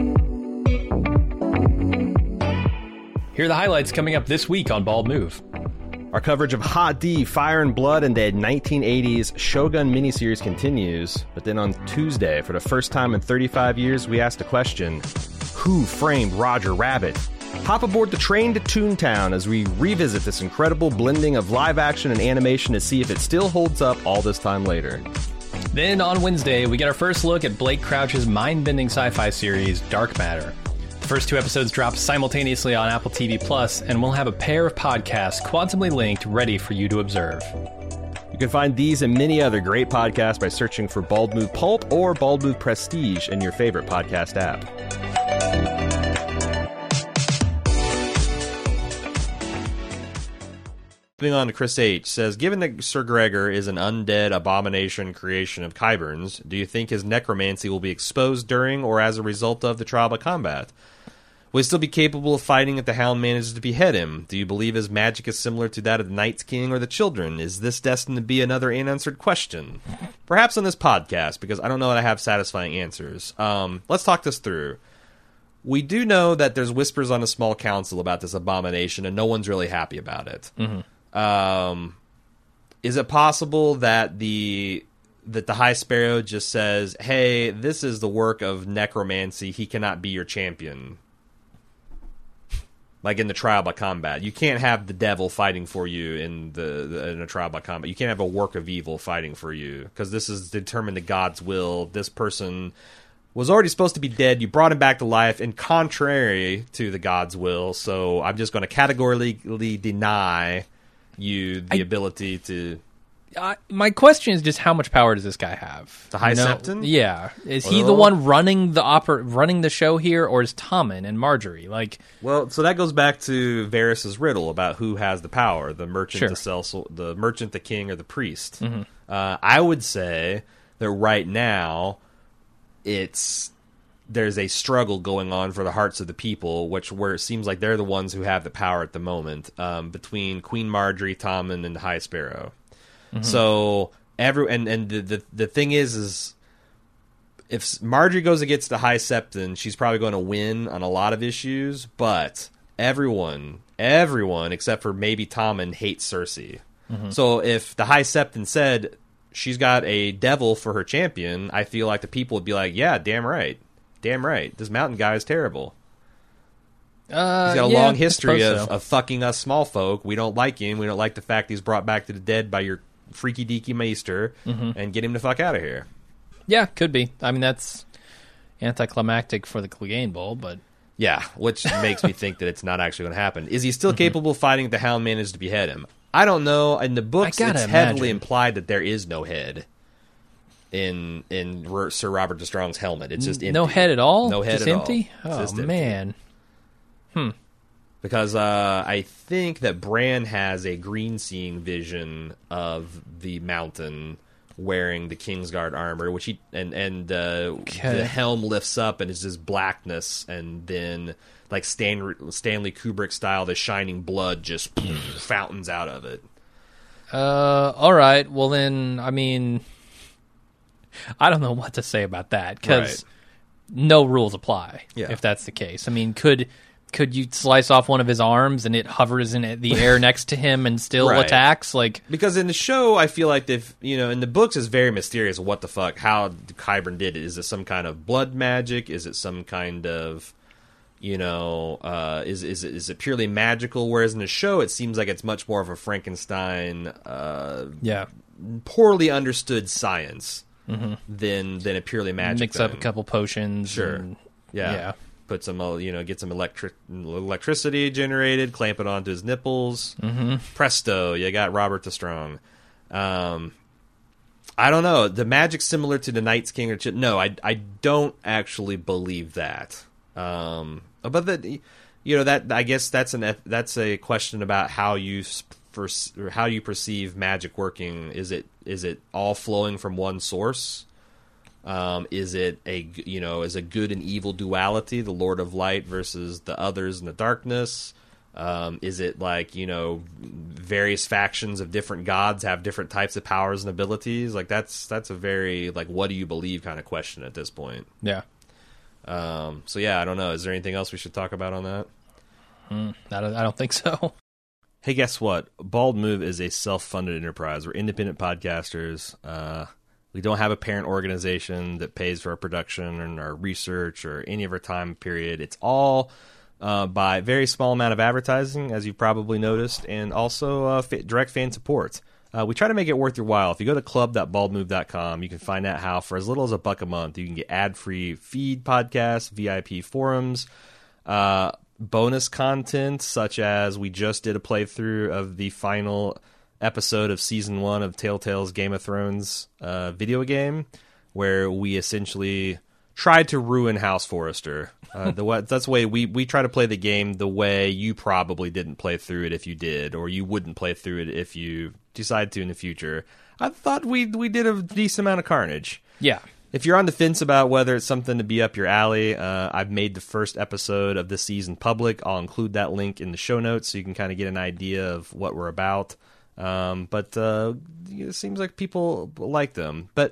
Here are the highlights coming up this week on Bald Move. Our coverage of Hot D, Fire and Blood, and the nineteen eighties Shogun miniseries continues. But then on Tuesday, for the first time in thirty-five years, we asked the question, who framed Roger Rabbit? Hop aboard the train to Toontown as we revisit this incredible blending of live action and animation to see if it still holds up all this time later. Then on Wednesday, we get our first look at Blake Crouch's mind-bending sci-fi series, Dark Matter. The first two episodes drop simultaneously on Apple T V Plus, and we'll have a pair of podcasts quantumly linked ready for you to observe. You can find these and many other great podcasts by searching for Bald Move Pulp or Bald Move Prestige in your favorite podcast app. Moving on to Chris H. says, given that Sir Gregor is an undead abomination creation of Qyburns, do you think his necromancy will be exposed during or as a result of the trial by combat? Will he still be capable of fighting if the Hound manages to behead him? Do you believe his magic is similar to that of the Night's King or the Children? Is this destined to be another unanswered question? Perhaps on this podcast, because I don't know that I have satisfying answers. Um, let's talk this through. We do know that there's whispers on a small council about this abomination, and no one's really happy about it. Mm-hmm. Um, is it possible that the that the High Sparrow just says, "Hey, this is the work of necromancy. He cannot be your champion." Like in the trial by combat, you can't have the devil fighting for you in the, the in a trial by combat. You can't have a work of evil fighting for you because this is determined to God's will. This person was already supposed to be dead. You brought him back to life, and contrary to the God's will. So I'm just going to categorically deny you the I, ability to. Uh, my question is just how much power does this guy have? The High You know, Septon? Yeah, is he Well- the one running the oper- running the show here, or is Tommen and Marjorie? Like, Well, so that goes back to Varys's riddle about who has the power: the merchant, Sure. the sell, the merchant, the king, or the priest. Mhm. Uh, I would say that right now, it's there's a struggle going on for the hearts of the people, which where it seems like they're the ones who have the power at the moment, um, between Queen Marjorie, Tommen, and the High Sparrow. Mhm. So every and and the, the the thing is is if Marjorie goes against the High Septon, she's probably going to win on a lot of issues. But everyone, everyone except for maybe Tommen hates Cersei. Mhm. So if the High Septon said she's got a devil for her champion, I feel like the people would be like, "Yeah, damn right, damn right. This mountain guy is terrible. uh, He's got a yeah, long I history suppose of, so. of fucking us small folk. We don't like him. We don't like the fact he's brought back to the dead by your freaky deaky maester, Mhm. and get him the fuck out of here." Yeah, could be. I mean, that's anticlimactic for the Clegane Bowl, but Yeah, which makes me think that it's not actually going to happen. Is he still Mm-hmm. capable of fighting if the Hound managed to behead him? I don't know. In the books, I gotta it's heavily imagine. implied that there is no head in in R- Sir Robert de Strong's helmet. It's just empty. no head at all. No head just at empty. all. It's Oh just empty. man. Hmm. Because uh, I think that Bran has a green seeing vision of the mountain wearing the Kingsguard armor, which he and and uh, Okay. the helm lifts up and it's just blackness, and then like Stan, Stanley Kubrick style, the shining blood just fountains out of it. Uh, all right. Well, then, I mean, I don't know what to say about that because Right. no rules apply. Yeah. If that's the case, I mean, could could you slice off one of his arms and it hovers in the air next to him and still Right. attacks? Like, Because in the show, I feel like if you know, in the books, it's very mysterious. What the fuck? How Qyburn did it? Is it some kind of blood magic? Is it some kind of, you know, uh, is is it, is it purely magical? Whereas in the show, it seems like it's much more of a Frankenstein, uh, yeah, poorly understood science Mhm. than than a purely magic. mix up a thing. couple potions. Sure. and- Yeah. yeah. Put some, uh, you know, get some electric electricity generated, clamp it onto his nipples. Mhm. Presto, you got Robert the Strong. Um, I don't know. The magic's similar to the Night's King or Ch- no, I I don't actually believe that. Um, but that you know that I guess that's an that's a question about how you s- for or how you perceive magic working. Is it is it all flowing from one source? Um, is it a you know is a good and evil duality, the Lord of Light versus the others in the darkness? Um, is it like you know various factions of different gods have different types of powers and abilities? Like that's that's a very like what do you believe kind of question at this point. Yeah. Um, so yeah, I don't know. Is there anything else we should talk about on that? Mm, I don't. I don't think so. Hey, guess what? Bald Move is a self-funded enterprise. We're independent podcasters. Uh, we don't have a parent organization that pays for our production and our research or any of our time period. It's all uh, by a very small amount of advertising, as you've probably noticed, and also uh, fa- direct fan support. Uh, we try to make it worth your while. If you go to club dot bald move dot com, you can find out how, for as little as a buck a month, you can get ad-free feed podcasts, V I P forums, uh, bonus content, such as we just did a playthrough of the final episode of season one of Telltale's Game of Thrones uh, video game, where we essentially tried to ruin House Forrester. Uh, the way, that's the way we, we try to play the game the way you probably didn't play through it if you did, or you wouldn't play through it if you decide to in the future. I thought we we did a decent amount of carnage. Yeah. If you're on the fence about whether it's something to be up your alley, uh, I've made the first episode of this season public. I'll include that link in the show notes so you can kind of get an idea of what we're about. Um, but uh, it seems like people like them. But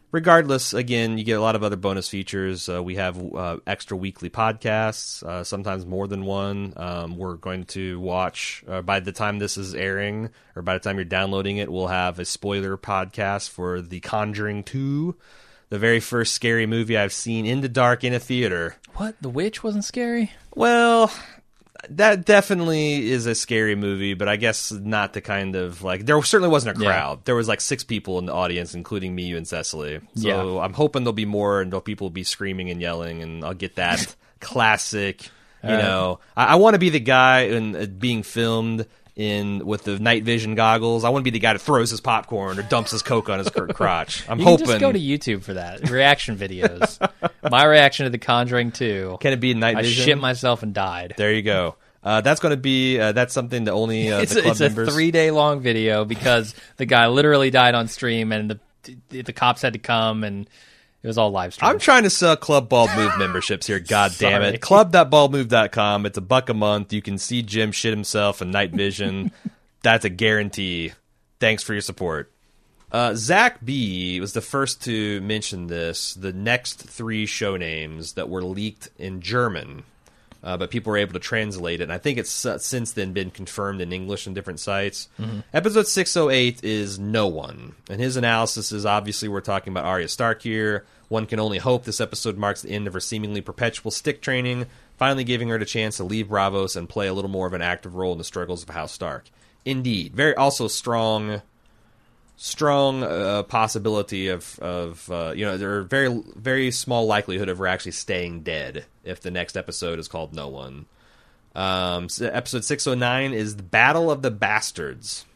regardless, again, you get a lot of other bonus features. Uh, we have uh, extra weekly podcasts, uh, sometimes more than one. Um, we're going to watch, uh, by the time this is airing, or by the time you're downloading it, we'll have a spoiler podcast for The Conjuring two, the very first scary movie I've seen in the dark in a theater. What? The Witch wasn't scary? Well, that definitely is a scary movie, but I guess not the kind of, like, there certainly wasn't a crowd. Yeah. There was like six people in the audience, including me, you, and Cecily. So yeah. I'm hoping there'll be more, and there'll people will be screaming and yelling, and I'll get that classic, you uh, know. I, I want to be the guy in uh, being filmed in with the night vision goggles. I want to be the guy that throws his popcorn or dumps his Coke on his crotch. I'm you hoping. Can just go to YouTube for that. Reaction videos. My reaction to The Conjuring two. Can it be night vision? I shit myself and died. There you go. Uh, that's going to be, uh, that's something that only uh, it's the club it's members... It's a three-day-long video because the guy literally died on stream and the the cops had to come and it was all live streamed. I'm trying to sell Club Bald Move memberships here, god damn it. club dot bald move dot com. It's a buck a month. You can see Jim shit himself in night vision. That's a guarantee. Thanks for your support. Uh, Zach B was the first to mention this. The next three show names that were leaked in German, uh, but people were able to translate it. And I think it's uh, since then been confirmed in English in different sites. Mm-hmm. Episode six oh eight is No One. And his analysis is, obviously we're talking about Arya Stark here. One can only hope this episode marks the end of her seemingly perpetual stick training, finally giving her the chance to leave Braavos and play a little more of an active role in the struggles of House Stark. Indeed. Very also strong... strong uh, possibility of, of uh, you know, there are very, very small likelihood of her actually staying dead if the next episode is called No One. Um, so episode six oh nine is the Battle of the Bastards.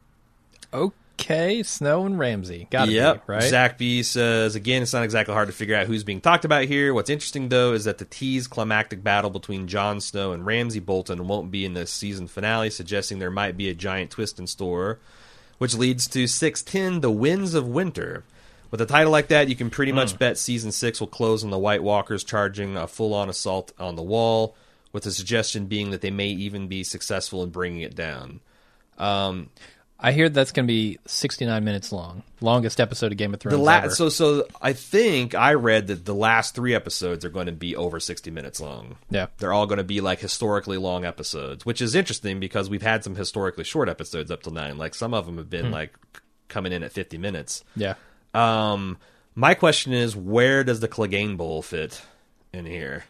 Okay, Snow and Ramsay. Got it, yep. right? Zach B says, again, it's not exactly hard to figure out who's being talked about here. What's interesting, though, is that the teased climactic battle between Jon Snow and Ramsay Bolton won't be in the season finale, suggesting there might be a giant twist in store, which leads to six ten, The Winds of Winter. With a title like that, you can pretty mm. much bet Season six will close on the White Walkers charging a full-on assault on the Wall, with the suggestion being that they may even be successful in bringing it down. Um, I hear that's going to be sixty-nine minutes long. Longest episode of Game of Thrones the la- ever. So, so I think I read that the last three episodes are going to be over sixty minutes long. Yeah. They're all going to be like historically long episodes, which is interesting because we've had some historically short episodes up till now. Like some of them have been hmm. like coming in at fifty minutes. Yeah. Um, my question is, where does the Clegane Bowl fit in here?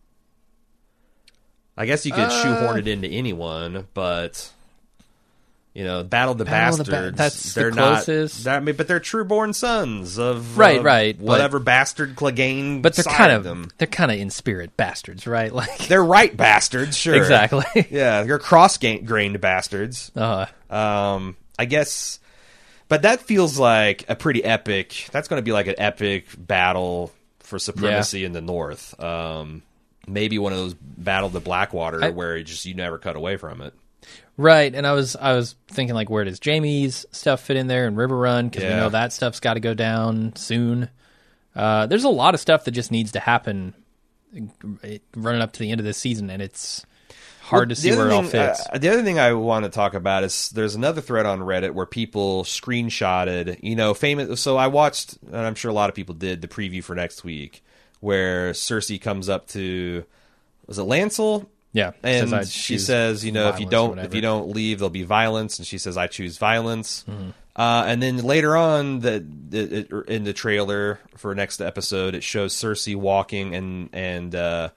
I guess you could uh, shoehorn it into anyone, but... You know, Battle of the Battle Bastards. The ba- that's they're the closest. Not, I mean, but they're true-born sons of right, uh, right. whatever but, bastard Clegane. But they're kind of them. they're kind of in spirit bastards, right? Like they're right bastards, sure, exactly. Yeah, they're cross-grained bastards. Uh-huh. Um, I guess, but that feels like a pretty epic. That's going to be like an epic battle for supremacy yeah. in the North. Um, maybe one of those Battle of the Blackwater I, where you just you never cut away from it. Right, and I was I was thinking, like, where does Jaime's stuff fit in there and River Run? Because yeah. we know that stuff's got to go down soon. Uh, there's a lot of stuff that just needs to happen running up to the end of this season, and it's hard well, to see where thing, it all fits. Uh, the other thing I want to talk about is there's another thread on Reddit where people screenshotted, you know, famous. So I watched, and I'm sure a lot of people did, the preview for next week, where Cersei comes up to, was it Lancel? Yeah, and she says, you know, if you don't if you don't leave, there'll be violence. And she says, I choose violence. Mm-hmm. Uh, and then later on, the, the in the trailer for next episode, it shows Cersei walking, and and uh,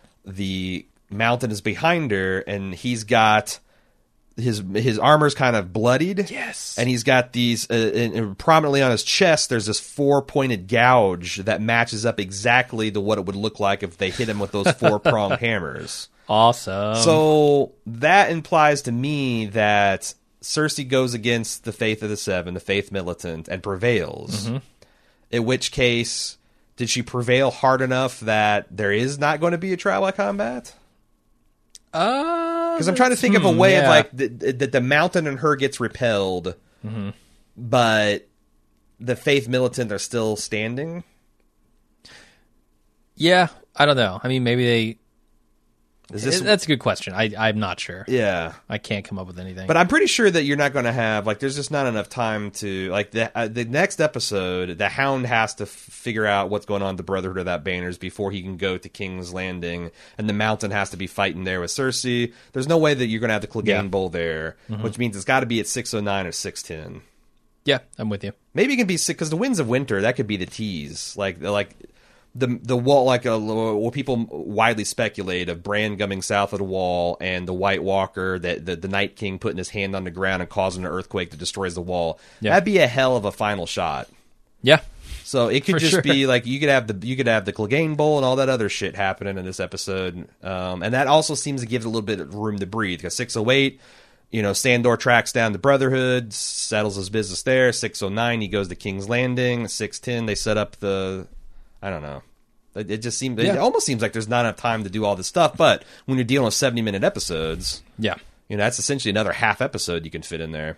the mountain is behind her, and he's got his his armor's kind of bloodied. Yes, and he's got these uh, and, and prominently on his chest. There's this four pointed gouge that matches up exactly to what it would look like if they hit him with those four pronged hammers. Awesome. So that implies to me that Cersei goes against the Faith of the Seven, the Faith Militant, and prevails. Mm-hmm. In which case, did she prevail hard enough that there is not going to be a trial by combat? Because uh, I'm trying to think hmm, of a way yeah. of like that the, the mountain and her gets repelled, mm-hmm. but the Faith Militant are still standing. Yeah, I don't know. I mean, maybe they. Is this That's a good question. I, I'm not sure. yeah? I can't come up with anything. But I'm pretty sure that you're not going to have like. There's just not enough time to like the uh, the next episode. The Hound has to f- figure out what's going on with the Brotherhood of that Banners before he can go to King's Landing, and the Mountain has to be fighting there with Cersei. There's no way that you're going to have the Clegane Yeah. Bowl there, mm-hmm. which means it's got to be at six oh nine or six ten. yeah, I'm with you. Maybe it can be six because the Winds of Winter that could be the tease, like like. The the wall, like a, what people widely speculate of Bran coming south of the wall and the White Walker, that the, the Night King putting his hand on the ground and causing an earthquake that destroys the wall. Yeah. That'd be a hell of a final shot. Yeah. So it could For just sure. be like you could have the you could have the Clegane Bowl and all that other shit happening in this episode, um, and that also seems to give it a little bit of room to breathe. Because six oh eight, you know, Sandor tracks down the Brotherhood, settles his business there. six oh nine, he goes to King's Landing. six ten, they set up the. I don't know. It, it just seems. Yeah. It almost seems like there's not enough time to do all this stuff. But when you're dealing with seventy minute episodes, Yeah. you know that's essentially another half episode you can fit in there.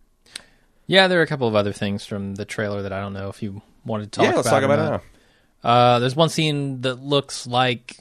Yeah, there are a couple of other things from the trailer that I don't know if you wanted to talk yeah, let's about. talk about or it not. now. Uh, there's one scene that looks like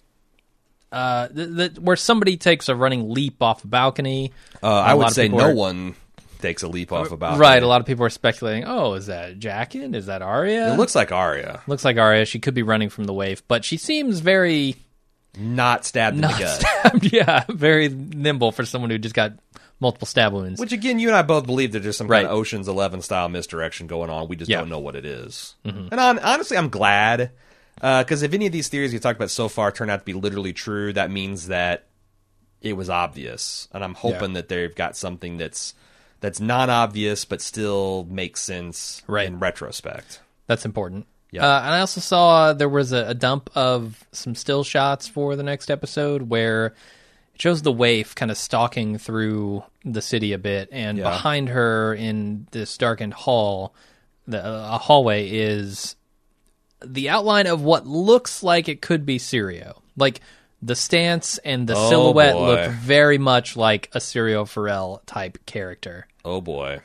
uh, th- th- where somebody takes a running leap off a balcony. Uh, I A would lot of say people no are- one takes a leap off about Right, a lot of people are speculating, oh, is that Jaqen? Is that Arya? It looks like Arya, Looks like Arya. She could be running from the wave, but she seems very not stabbed in not the gut. stabbed. Yeah, very nimble for someone who just got multiple stab wounds. Which again, you and I both believe that there's some Right. kind of Ocean's Eleven style misdirection going on. We just Yeah. don't know what it is. Mm-hmm. And on, honestly, I'm glad because if any of these theories we talked about so far turn out to be literally true, that means that it was obvious. And I'm hoping that they've got something that's that's non-obvious but still makes sense Right. in retrospect. That's important. Yeah. Uh, and I also saw there was a, a dump of some still shots for the next episode where it shows the waif kind of stalking through the city a bit, and Yeah. behind her in this darkened hall, the uh, a hallway is the outline of what looks like it could be Syrio. Like the stance and the Oh, silhouette boy. look very much like a Syrio Forel type character. Oh boy.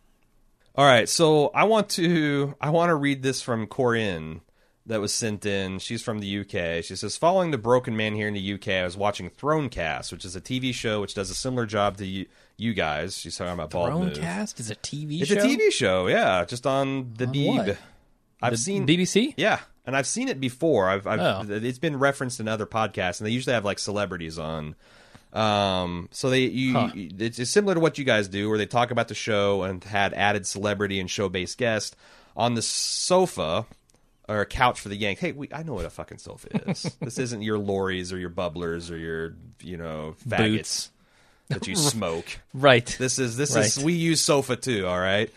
All right, so I want to I want to read this from Corinne that was sent in. She's from the U K. She says, following the Broken Man here in the U K, I was watching Thronecast, which is a T V show which does a similar job to you, you guys. She's talking about Bald Move. Thronecast is a T V It's show? a T V show, yeah, just on the On Beeb. what? I've The seen B B C? Yeah, and I've seen it before. I've, I've Oh. it's been referenced in other podcasts, and they usually have like celebrities on. Um, so they you, Huh. you- it's, it's similar to what you guys do, where they talk about the show and had added celebrity and show based guest on the sofa or a couch for the Yank. Hey, we, I know what a fucking sofa is. This isn't your lorries or your bubblers or your you know faggots Boots. that you smoke. Right. This is this is Right. we use sofa too. All right.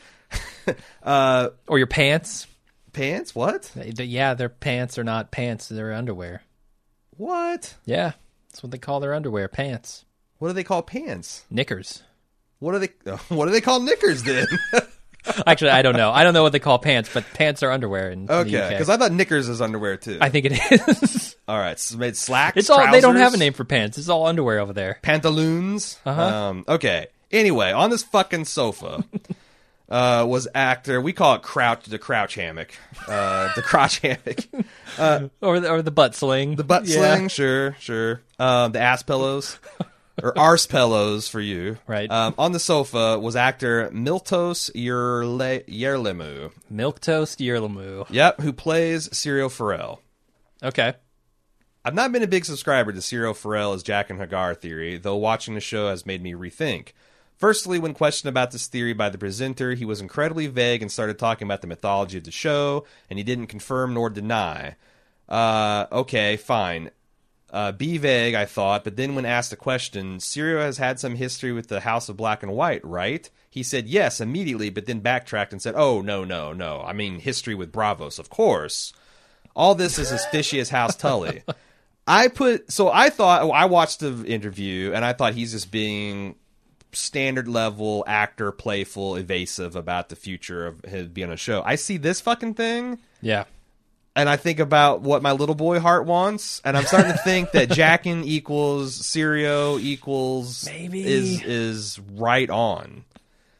uh, Or your pants. pants? What? They- they- Yeah, their pants are not pants, they're underwear. What? Yeah, that's what they call their underwear, pants. What do they call pants? Knickers. What do they? What do they call knickers then? Actually, I don't know. I don't know what they call pants, but pants are underwear in Okay, the U K. because I thought knickers is underwear too. I think it is. all right, so made slacks. It's all. They don't have a trousers, name for pants. It's all underwear over there. Pantaloons. Uh-huh. Um, okay. Anyway, on this fucking sofa uh, was actor. We call it crouch the crouch hammock. Uh, the crotch hammock. Or the, or the butt sling. The butt Yeah. sling, sure, sure. Um, the ass pillows, or arse pillows for you. Right. Um, on the sofa was actor Miltos Yerle- Yerlemu. Milk toast Yerlemu. Yep, who plays Syrio Forel. Okay. I've not been a big subscriber to Syrio Forel as Jack and Hagar theory, though watching the show has made me rethink. Firstly, when questioned about this theory by the presenter, he was incredibly vague and started talking about the mythology of the show, and he didn't confirm nor deny. Uh, okay, fine. Uh, be vague, I thought, but then when asked a question, Syrio has had some history with the House of Black and White, right? He said yes immediately, but then backtracked and said, oh, no, no, no. I mean, history with Bravos, of course. All this is as fishy as House Tully. I put, so I thought, I watched the interview, and I thought he's just being standard level actor, playful, evasive about the future of his being on a show. I see this fucking thing, Yeah. and I think about what my little boy heart wants, and I'm starting to think that Jaqen equals Syrio equals Maybe. is is right on.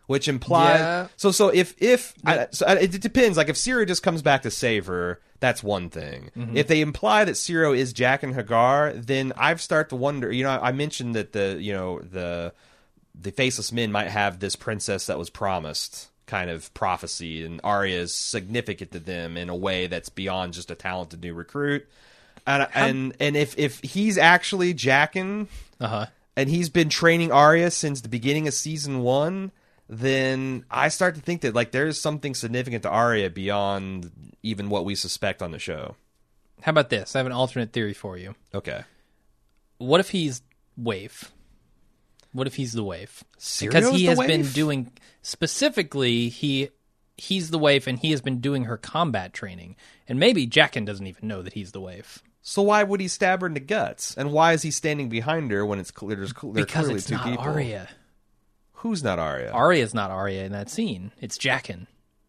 which implies Yeah. so so if if I, so it, it depends. Like if Sirio just comes back to save her, that's one thing. Mm-hmm. If they imply that Sirio is Jaqen Hagar, then I've started to wonder. You know, I mentioned that the you know the the Faceless Men might have this princess that was promised kind of prophecy, and Arya is significant to them in a way that's beyond just a talented new recruit. And and and if if he's actually Jaqen, Uh-huh. and he's been training Arya since the beginning of season one, then I start to think that like there's something significant to Arya beyond even what we suspect on the show. How about this? I have an alternate theory for you. Okay. What if he's Waif? What if he's the Waif? Sirio's Because he the has Waif? been doing specifically he he's the Waif, and he has been doing her combat training. And maybe Jaqen doesn't even know that he's the Waif. So why would he stab her in the guts? And why is he standing behind her when it's clear there's cl- there are Because clearly it's two not people? Arya. Who's not Arya? Arya's not Arya in that scene. It's Jaqen.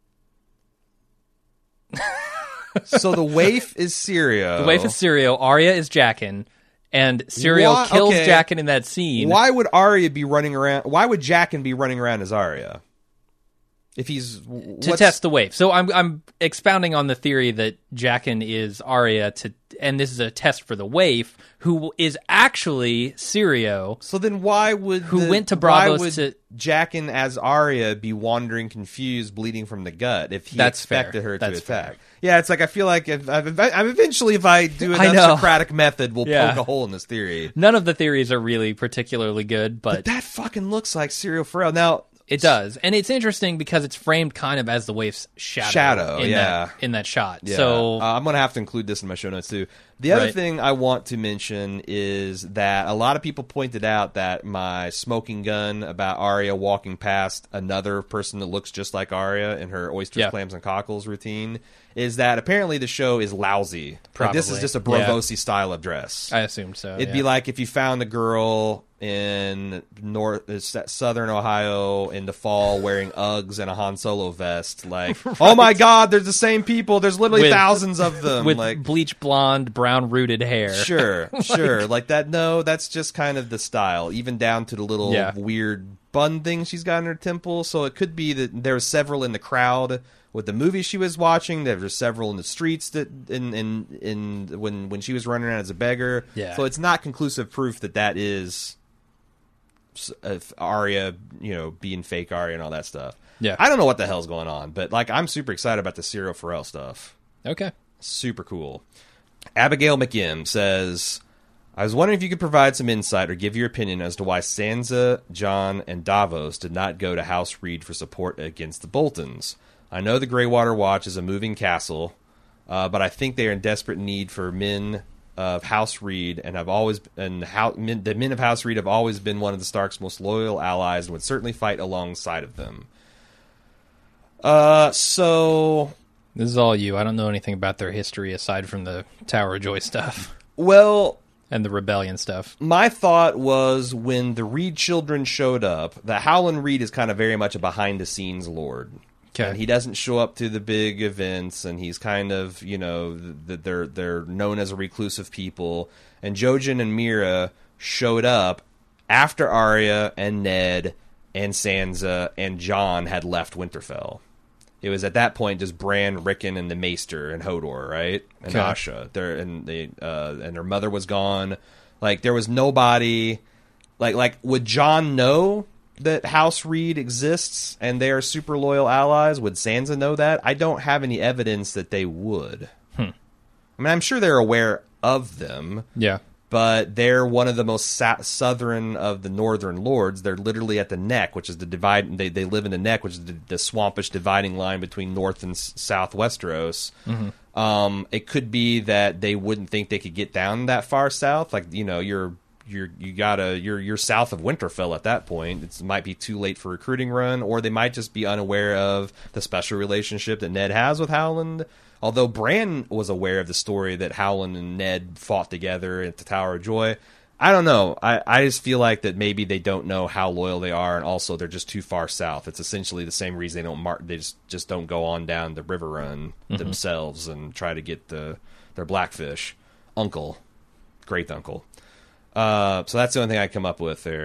So the waif is Sirio. The Waif is Sirio, Arya is Jaqen, and Sirio Why- kills okay. Jaqen in that scene. Why would Arya be running around? Why would Jaqen be running around as Arya? If he's To test the Waif. So I'm I'm expounding on the theory that Jaqen is Arya to, and this is a test for the Waif, who is actually Sirio. So then why would Who the- went to why Bravos would to- Jaqen as Arya be wandering confused, bleeding from the gut if he That's expected fair. her That's to attack? fair. Yeah, it's like I feel like if I've, I'm eventually if I do I enough know. Socratic method, we'll Yeah. poke a hole in this theory. None of the theories are really particularly good, but, But that fucking looks like Sirio Farrell. Now it does. And it's interesting because it's framed kind of as the Waif's shadow. Shadow, in yeah. That, in that shot. Yeah. So uh, I'm going to have to include this in my show notes too. The other Right. thing I want to mention is that a lot of people pointed out that my smoking gun about Arya walking past another person that looks just like Arya in her oysters, Yeah. clams, and cockles routine is that apparently the show is lousy. Like, this is Probably. just a Yeah. Bravosi style of dress. I assumed so. It'd yeah. be like if you found a girl in north uh, southern Ohio in the fall wearing Uggs and a Han Solo vest. Like, oh my God, there's the same people. There's literally With- thousands of them. with like, bleach blonde, brown rooted hair. sure, sure, like that. No, that's just kind of the style, even down to the little Yeah. weird bun thing she's got in her temple. So it could be that there were several in the crowd with the movie she was watching. There were several in the streets that in in in when when she was running around as a beggar. Yeah. So it's not conclusive proof that that is uh, Arya, you know, being fake Arya and all that stuff. Yeah. I don't know what the hell's going on, but like I'm super excited about the Sirio Farrell stuff. Okay. Super cool. Abigail McGim says, I was wondering if you could provide some insight or give your opinion as to why Sansa, Jon, and Davos did not go to House Reed for support against the Boltons. I know the Greywater Watch is a moving castle, uh, but I think they are in desperate need for men of House Reed, and have always and how, men, the men of House Reed have always been one of the Stark's most loyal allies and would certainly fight alongside of them. Uh, so This is all you. I don't know anything about their history aside from the Tower of Joy stuff well. and the rebellion stuff. My thought was when the Reed children showed up, that Howland Reed is kind of very much a behind-the-scenes lord. Okay. And he doesn't show up to the big events, and he's kind of, you know, th- they're they're known as a reclusive people. And Jojen and Mira showed up after Arya and Ned and Sansa and Jon had left Winterfell. It was at that point just Bran, Rickon, and the Maester and Hodor, right? And Okay. Asha. There and they uh, and her mother was gone. Like there was nobody. Like like would Jon know that House Reed exists and they are super loyal allies? Would Sansa know that? I don't have any evidence that they would. Hmm. I mean, I'm sure they're aware of them, Yeah. but they're one of the most sa- southern of the northern lords. They're literally at the neck, which is the divide. They they live in the neck, which is the, the swampish dividing line between north and s- south Westeros. Mm-hmm. Um, it could be that they wouldn't think they could get down that far south. Like you know, you're you're you gotta you're you're south of Winterfell at that point. It's, it might be too late for recruiting run, or they might just be unaware of the special relationship that Ned has with Howland. Although Bran was aware of the story that Howland and Ned fought together at the Tower of Joy. I don't know. I, I just feel like that maybe they don't know how loyal they are, and also they're just too far south. It's essentially the same reason they don't mark. They just, just don't go on down the river run Mm-hmm. themselves and try to get the their Blackfish uncle, great uncle. Uh, so that's the only thing I come up with there.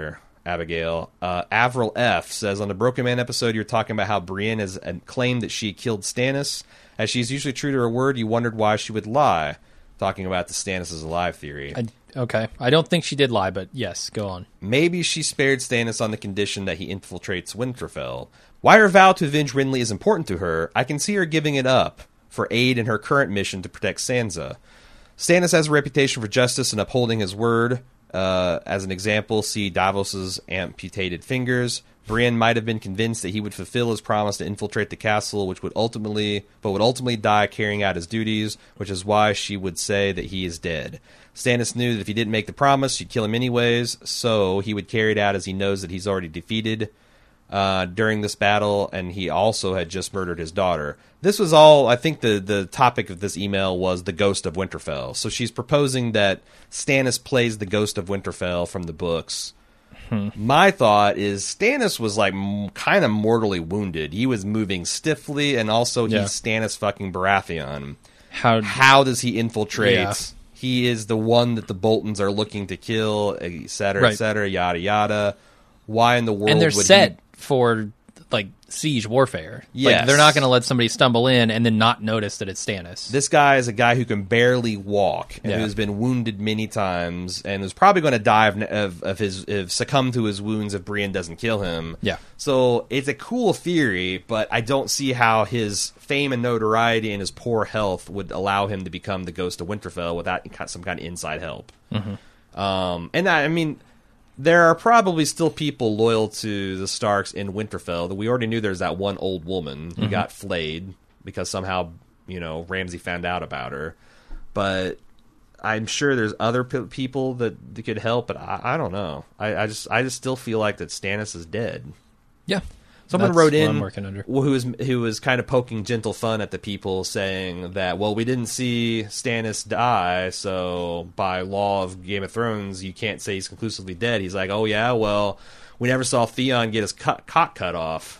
Abigail. Uh, Avril F. says, on the Broken Man episode, you're talking about how Brienne has uh, claimed that she killed Stannis. As she's usually true to her word, you wondered why she would lie. Talking about the Stannis is alive theory. I, okay. I don't think she did lie, but yes, go on. Maybe she spared Stannis on the condition that he infiltrates Winterfell. Why her vow to avenge Renly is important to her, I can see her giving it up for aid in her current mission to protect Sansa. Stannis has a reputation for justice and upholding his word. Uh, as an example, see Davos's amputated fingers. Brienne might have been convinced that he would fulfill his promise to infiltrate the castle, which would ultimately, but would ultimately die carrying out his duties, which is why she would say that he is dead. Stannis knew that if he didn't make the promise, she'd kill him anyways, so he would carry it out as he knows that he's already defeated uh, during this battle, and he also had just murdered his daughter. This was all, I think the, the topic of this email was the Ghost of Winterfell. So she's proposing that Stannis plays the Ghost of Winterfell from the books. Hmm. My thought is Stannis was like m- kind of mortally wounded. He was moving stiffly, and also yeah. he's Stannis fucking Baratheon. How How does he infiltrate? Yeah. He is the one that the Boltons are looking to kill, et cetera, right. et cetera, yada, yada. Why in the world And they're would set he... for, like, siege warfare. Yes. Like, they're not going to let somebody stumble in and then not notice that it's Stannis. This guy is a guy who can barely walk and Yeah. who's been wounded many times and is probably going to die of, of, of his of succumb to his wounds if Brienne doesn't kill him. Yeah. So it's a cool theory, but I don't see how his fame and notoriety and his poor health would allow him to become the Ghost of Winterfell without some kind of inside help. Mm-hmm. Um, and I, I mean, there are probably still people loyal to the Starks in Winterfell. We already knew there's that one old woman who mm-hmm. got flayed because somehow, you know, Ramsay found out about her. But I'm sure there's other p- people that, that could help, but I, I don't know. I, I just I just still feel like that Stannis is dead. Yeah. Someone That's wrote what in I'm working under. who was who was kind of poking gentle fun at the people, saying that, well, we didn't see Stannis die, so by law of Game of Thrones, you can't say he's conclusively dead. He's like, oh yeah, well, we never saw Theon get his cut, cock cut off.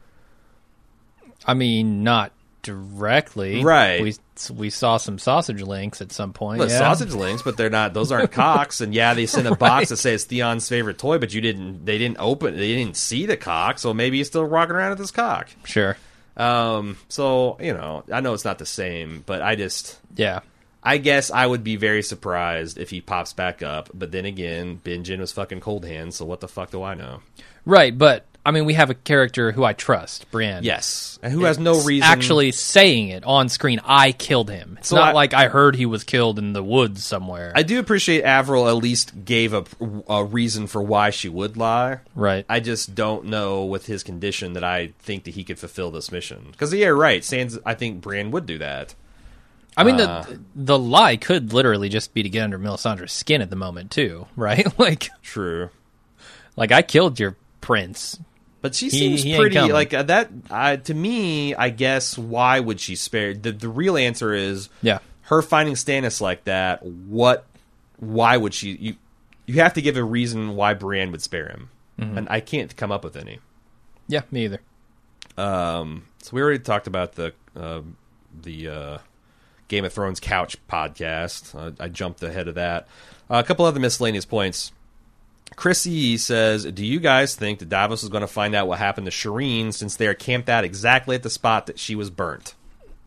I mean, not directly, right? We we saw some sausage links at some point. Well, yeah. sausage links, but they're not. Those aren't cocks. And yeah, they sent a box right. that says Theon's favorite toy, but you didn't. They didn't open. They didn't see the cock, so maybe he's still rocking around with this cock. Sure. Um. So you know, I know it's not the same, but I just yeah. I guess I would be very surprised if he pops back up. But then again, Benjen was fucking cold hands, so what the fuck do I know? Right, but I mean, we have a character who I trust, Brienne. Yes, and who has no reason actually saying it on screen. I killed him. It's so not I, like I heard he was killed in the woods somewhere. I do appreciate Avril at least gave a, a reason for why she would lie. Right. I just don't know with his condition that I think that he could fulfill this mission. Because yeah, right. Sans, I think Brienne would do that. I mean, uh, the the lie could literally just be to get under Melisandre's skin at the moment too, right? like, true. Like I killed your prince. But she he, seems he pretty like uh, that. Uh, to me, I guess why would she spare? The the real answer is yeah. Her finding Stannis like that. What? Why would she? You you have to give a reason why Brienne would spare him, mm-hmm. and I can't come up with any. Yeah, me either. Um. So we already talked about the uh, the uh, Game of Thrones couch podcast. Uh, I jumped ahead of that. Uh, a couple other miscellaneous points. Chrissy says, do you guys think that Davos is going to find out what happened to Shireen since they are camped out exactly at the spot that she was burnt?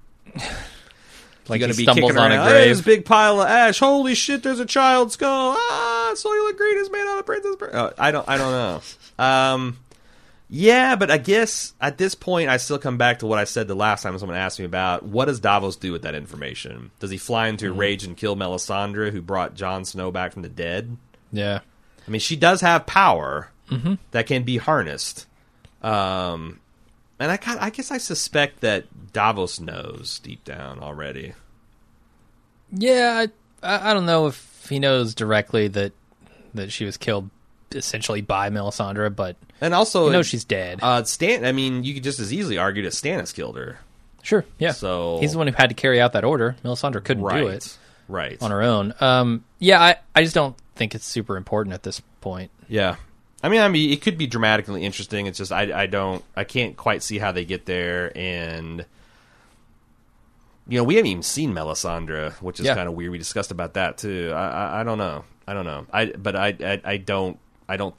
Like going he to be stumbles kicking on around, a grave. Hey, this big pile of ash. Holy shit, there's a child skull. Ah, Soylent Green is made out of princess. Oh, I don't I don't know. Um, yeah, but I guess at this point I still come back to what I said the last time someone asked me about. What does Davos do with that information? Does he fly into mm-hmm. rage and kill Melisandre, who brought Jon Snow back from the dead? Yeah. I mean, she does have power mm-hmm. that can be harnessed. Um, and I, I guess I suspect that Davos knows deep down already. Yeah, I, I don't know if he knows directly that that she was killed essentially by Melisandre, but and also he knows she's dead. Uh, Stan, I mean, you could just as easily argue that Stannis killed her. Sure, yeah. So he's the one who had to carry out that order. Melisandre couldn't right, do it right on her own. Um, yeah, I, I just don't think it's super important at this point. Yeah, I mean, I mean, it could be dramatically interesting. It's just I, I don't, I can't quite see how they get there, and you know, we haven't even seen Melisandre, which is yeah. kind of weird. We discussed about that too. I, I, I don't know, I don't know. I, but I, I, I don't, I don't think,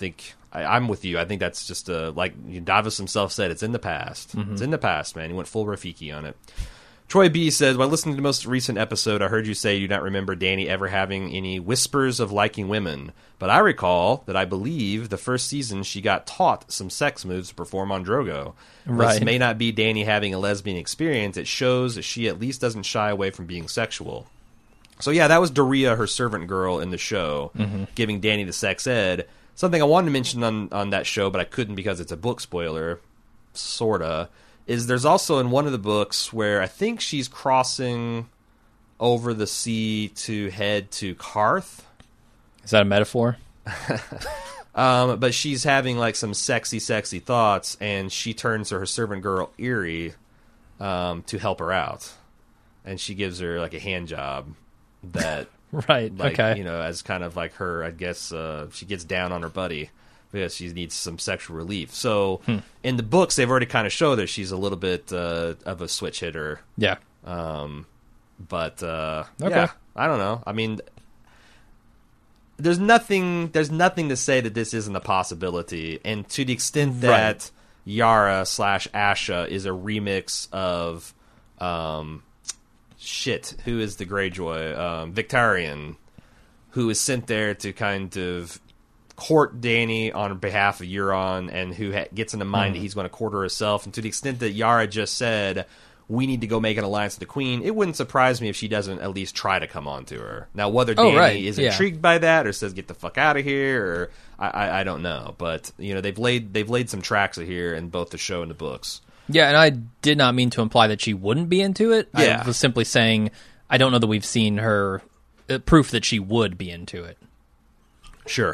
I, I'm with you. I think that's just a, like Davos himself said, it's in the past. Mm-hmm. It's in the past, man. He went full Rafiki on it. Troy B says, while listening to the most recent episode, I heard you say you do not remember Dany ever having any whispers of liking women. But I recall that I believe the first season she got taught some sex moves to perform on Drogo. Right. This may not be Dany having a lesbian experience. It shows that she at least doesn't shy away from being sexual. So yeah, that was Doria, her servant girl in the show, mm-hmm. giving Dany the sex ed. Something I wanted to mention on, on that show, but I couldn't because it's a book spoiler, sorta, is there's also in one of the books where I think she's crossing over the sea to head to Karth. Is that a metaphor? um, but she's having like some sexy, sexy thoughts, and she turns to her servant girl, Eerie, um, to help her out. And she gives her like a hand job that... right, like, okay. You know, as kind of like her, I guess, uh, she gets down on her buddy because she needs some sexual relief. So hmm. in the books, they've already kind of showed that she's a little bit uh, of a switch hitter. Yeah. Um, but, uh, okay. yeah, I don't know. I mean, there's nothing, there's nothing to say that this isn't a possibility. And to the extent that right. Yara slash Asha is a remix of, um, shit, who is the Greyjoy? Um, Victarion, who is sent there to kind of court Dany on behalf of Euron, and who ha- gets in the mind mm. that he's going to court her herself. And to the extent that Yara just said, we need to go make an alliance with the Queen, it wouldn't surprise me if she doesn't at least try to come on to her. Now, whether oh, Dany right. is yeah. intrigued by that or says, get the fuck out of here, or I, I, I don't know. But, you know, they've laid they've laid some tracks here in both the show and the books. Yeah, and I did not mean to imply that she wouldn't be into it. Yeah. I was simply saying I don't know that we've seen her uh, proof that she would be into it. Sure.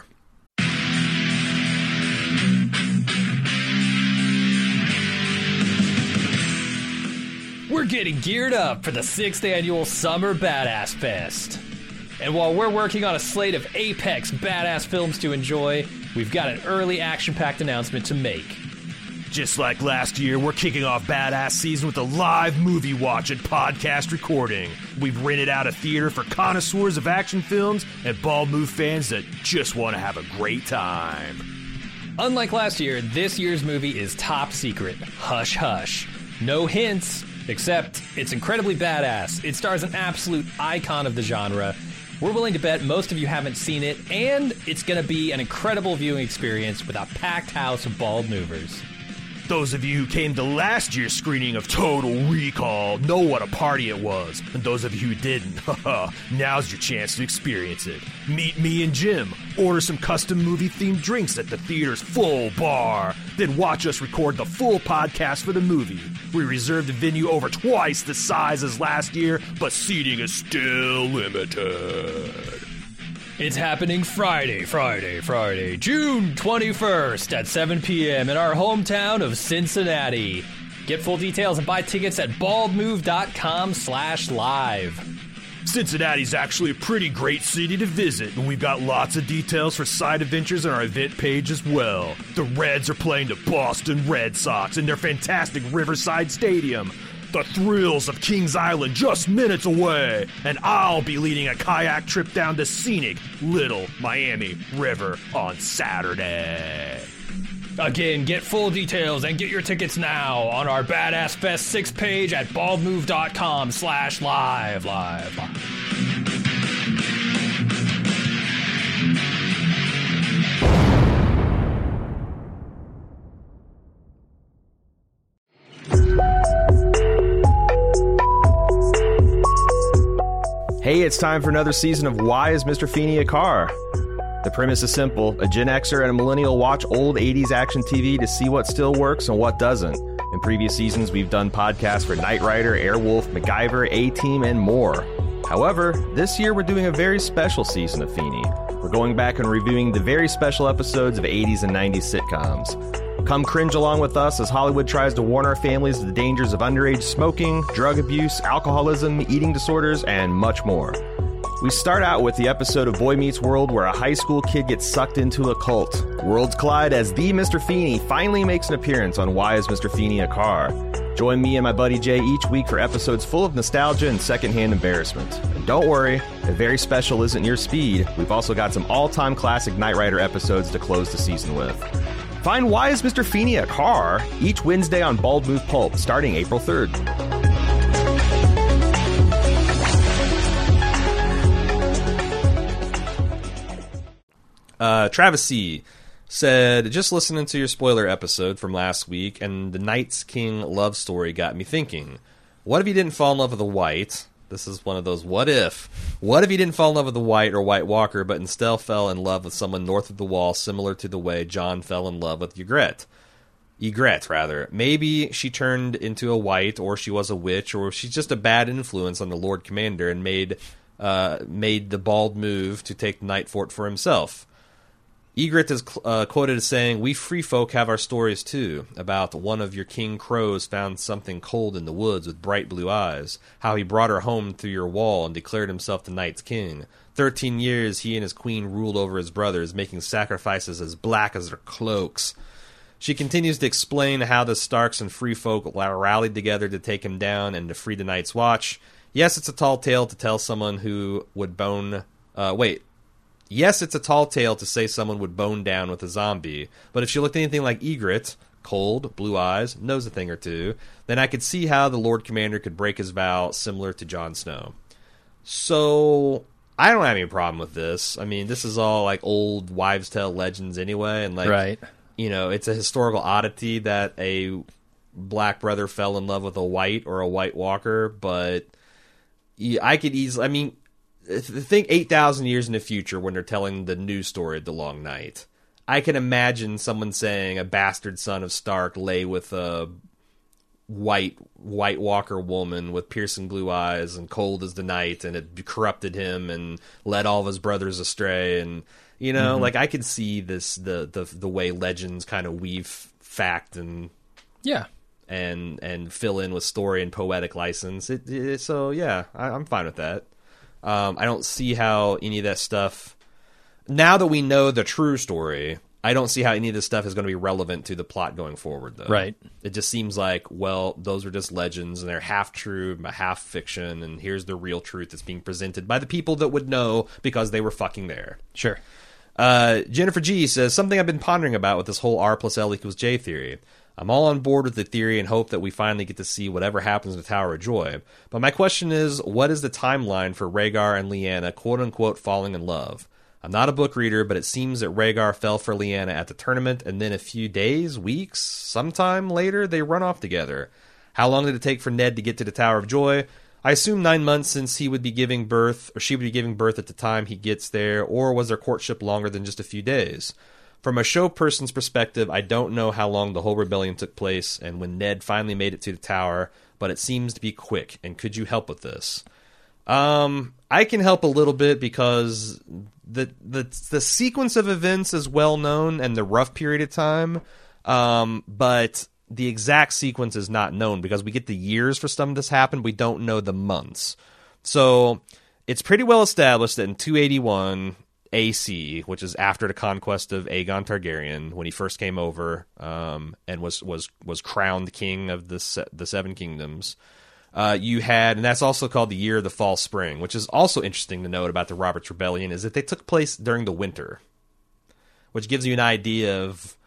We're getting geared up for the sixth annual Summer Badass Fest. And while we're working on a slate of apex badass films to enjoy, we've got an early action-packed announcement to make. Just like last year, we're kicking off Badass Season with a live movie watch and podcast recording. We've rented out a theater for connoisseurs of action films and Bald Move fans that just want to have a great time. Unlike last year, this year's movie is top secret. Hush hush. No hints, except it's incredibly badass. It stars an absolute icon of the genre. We're willing to bet most of you haven't seen it, and it's going to be an incredible viewing experience with a packed house of Bald Movers. Those of you who came to last year's screening of Total Recall know what a party it was. And those of you who didn't, haha, now's your chance to experience it. Meet me and Jim, order some custom movie-themed drinks at the theater's full bar, then watch us record the full podcast for the movie. We reserved the venue over twice the size as last year, but seating is still limited. It's happening Friday, Friday, Friday, June twenty-first at seven p.m. in our hometown of Cincinnati. Get full details and buy tickets at baldmove.com slash live. Cincinnati's actually a pretty great city to visit, and we've got lots of details for side adventures on our event page as well. The Reds are playing the Boston Red Sox in their fantastic Riverside Stadium. The thrills of Kings Island just minutes away, and I'll be leading a kayak trip down the scenic Little Miami River on Saturday. Again, get full details and get your tickets now on our Badass Fest six page at baldmove.com slash live, live, live. Hey, it's time for another season of Why is Mister Feeney a Car? The premise is simple. A Gen Xer and a millennial watch old eighties action T V to see what still works and what doesn't. In previous seasons, we've done podcasts for Knight Rider, Airwolf, MacGyver, A-Team, and more. However, this year we're doing a very special season of Feeney. We're going back and reviewing the very special episodes of eighties and nineties sitcoms. Come cringe along with us as Hollywood tries to warn our families of the dangers of underage smoking, drug abuse, alcoholism, eating disorders, and much more. We start out with the episode of Boy Meets World where a high school kid gets sucked into a cult. Worlds collide as the Mister Feeney finally makes an appearance on Why is Mister Feeney a Car? Join me and my buddy Jay each week for episodes full of nostalgia and secondhand embarrassment. And don't worry, if very special isn't your speed, we've also got some all-time classic Knight Rider episodes to close the season with. Find Why is Mister Feeney a Car? Each Wednesday on Bald Move Pulp, starting April third. Uh, Travis C. said, just listening to your spoiler episode from last week, and the Night's King love story got me thinking, what if he didn't fall in love with a white? This is one of those what if. What if he didn't fall in love with a white or White Walker, but instead fell in love with someone north of the wall, similar to the way Jon fell in love with Ygritte? Ygritte, rather. Maybe she turned into a white, or she was a witch, or she's just a bad influence on the Lord Commander and made uh, made the bald move to take the Night Fort for himself. Ygritte is uh, quoted as saying, "We free folk have our stories too, about one of your king crows found something cold in the woods with bright blue eyes, how he brought her home through your wall and declared himself the Night's King. Thirteen years he and his queen ruled over his brothers, making sacrifices as black as their cloaks." She continues to explain how the Starks and free folk rallied together to take him down and to free the Night's Watch. Yes, it's a tall tale to tell someone who would bone... Uh, wait. Yes, it's a tall tale to say someone would bone down with a zombie, but if she looked anything like Ygritte, cold, blue eyes, knows a thing or two, then I could see how the Lord Commander could break his vow similar to Jon Snow. So, I don't have any problem with this. I mean, this is all like old wives' tale legends anyway, and like, right. you know, it's a historical oddity that a black brother fell in love with a white or a White Walker, but I could easily, I mean, think eight thousand years in the future when they're telling the new story of the Long Night. I can imagine someone saying a bastard son of Stark lay with a white White Walker woman with piercing blue eyes and cold as the night, and it corrupted him and led all of his brothers astray. And, you know, mm-hmm. like I could see this, the, the, the way legends kind of weave fact and, yeah, and, and fill in with story and poetic license. It, it so yeah, I, I'm fine with that. Um, I don't see how any of that stuff, now that we know the true story, I don't see how any of this stuff is going to be relevant to the plot going forward, though. Right. It just seems like, well, those are just legends, and they're half true, half fiction, and here's the real truth that's being presented by the people that would know because they were fucking there. Sure. Uh, Jennifer G says, something I've been pondering about with this whole R plus L equals J theory. I'm all on board with the theory and hope that we finally get to see whatever happens in the Tower of Joy. But my question is, what is the timeline for Rhaegar and Lyanna quote-unquote falling in love? I'm not a book reader, but it seems that Rhaegar fell for Lyanna at the tournament, and then a few days, weeks, sometime later, they run off together. How long did it take for Ned to get to the Tower of Joy? I assume nine months since he would be giving birth, or she would be giving birth at the time he gets there, or was their courtship longer than just a few days? From a show person's perspective, I don't know how long the whole rebellion took place and when Ned finally made it to the tower, but it seems to be quick, and could you help with this? Um, I can help a little bit because the the the sequence of events is well known and the rough period of time, um, but the exact sequence is not known because we get the years for some of this happened, we don't know the months. So it's pretty well established that in two eighty-one A C, which is after the conquest of Aegon Targaryen, when he first came over um, and was was was crowned king of the se- the Seven Kingdoms. Uh, you had, and that's also called the Year of the Fall Spring, which is also interesting to note about the Robert's Rebellion, is that they took place during the winter, which gives you an idea of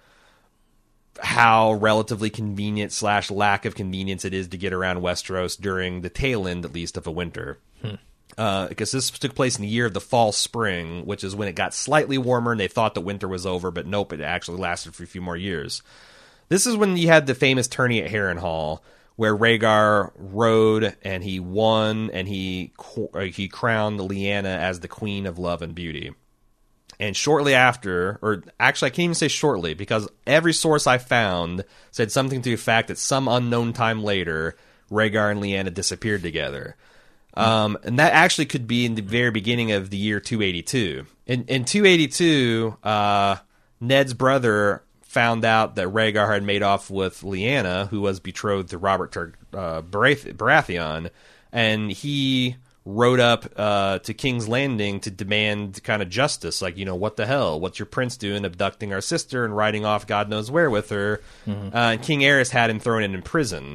how relatively convenient slash lack of convenience it is to get around Westeros during the tail end, at least, of a winter. Hmm. Uh, because this took place in the Year of the Fall Spring, which is when it got slightly warmer and they thought the winter was over, but nope, it actually lasted for a few more years. This is when you had the famous tourney at Harrenhal, where Rhaegar rode and he won and he he crowned Lyanna as the Queen of Love and Beauty. And shortly after, or actually I can't even say shortly, because every source I found said something to the fact that some unknown time later, Rhaegar and Lyanna disappeared together. Um, and that actually could be in the very beginning of the year two eighty-two. In, in two eighty-two, uh, Ned's brother found out that Rhaegar had made off with Lyanna, who was betrothed to Robert Tar- uh, Barath- Baratheon, and he rode up uh, to King's Landing to demand kind of justice. Like, you know, what the hell? What's your prince doing abducting our sister and riding off God knows where with her? Mm-hmm. Uh, and King Aerys had him thrown in, in prison.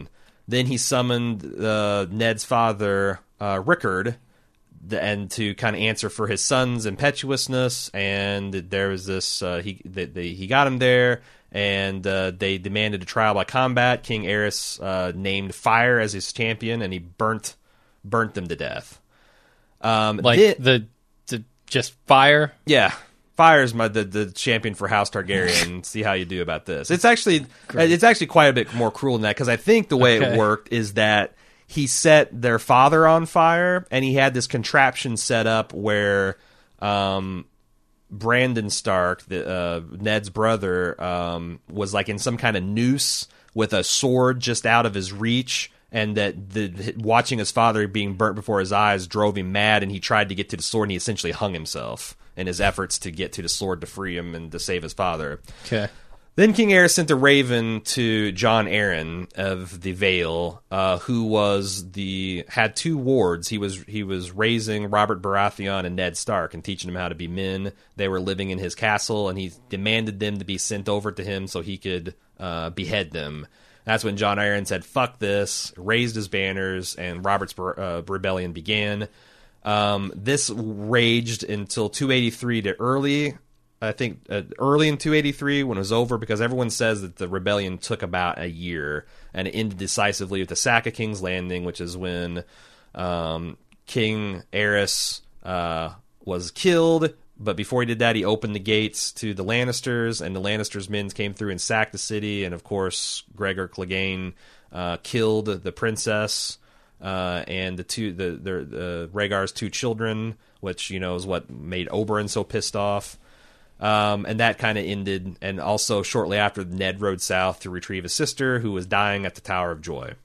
Then he summoned uh, Ned's father, uh, Rickard, the, and to kind of answer for his son's impetuousness. And there was this, uh, he they, they, he got him there, and uh, they demanded a trial by combat. King Aerys uh, named Fire as his champion, and he burnt burnt them to death. Um, like then, the, the just Fire? Yeah. Fire's my the, the champion for House Targaryen. See how you do about this. It's actually Great. It's actually quite a bit more cruel than that, because I think the way okay. it worked is that he set their father on fire, and he had this contraption set up where um, Brandon Stark, the, uh, Ned's brother, um, was like in some kind of noose with a sword just out of his reach, and that the watching his father being burnt before his eyes drove him mad, and he tried to get to the sword, and he essentially hung himself in his efforts to get to the sword to free him and to save his father. Okay. Then King Aerys sent a raven to Jon Arryn of the Vale, uh, who was the had two wards. He was he was raising Robert Baratheon and Ned Stark and teaching them how to be men. They were living in his castle, and he demanded them to be sent over to him so he could uh, behead them. That's when Jon Arryn said, "Fuck this," raised his banners, and Robert's uh, rebellion began. Um, this raged until two eighty-three to early, I think, uh, early in two eighty-three when it was over, because everyone says that the rebellion took about a year, and it ended decisively with the sack of King's Landing, which is when um, King Aerys uh, was killed. But before he did that, he opened the gates to the Lannisters, and the Lannisters' men came through and sacked the city. And of course, Gregor Clegane uh, killed the princess. Uh, and the two, the, the, the Rhaegar's two children, which, you know, is what made Oberyn so pissed off. Um, and that kind of ended. And also shortly after, Ned rode south to retrieve his sister, who was dying at the Tower of Joy.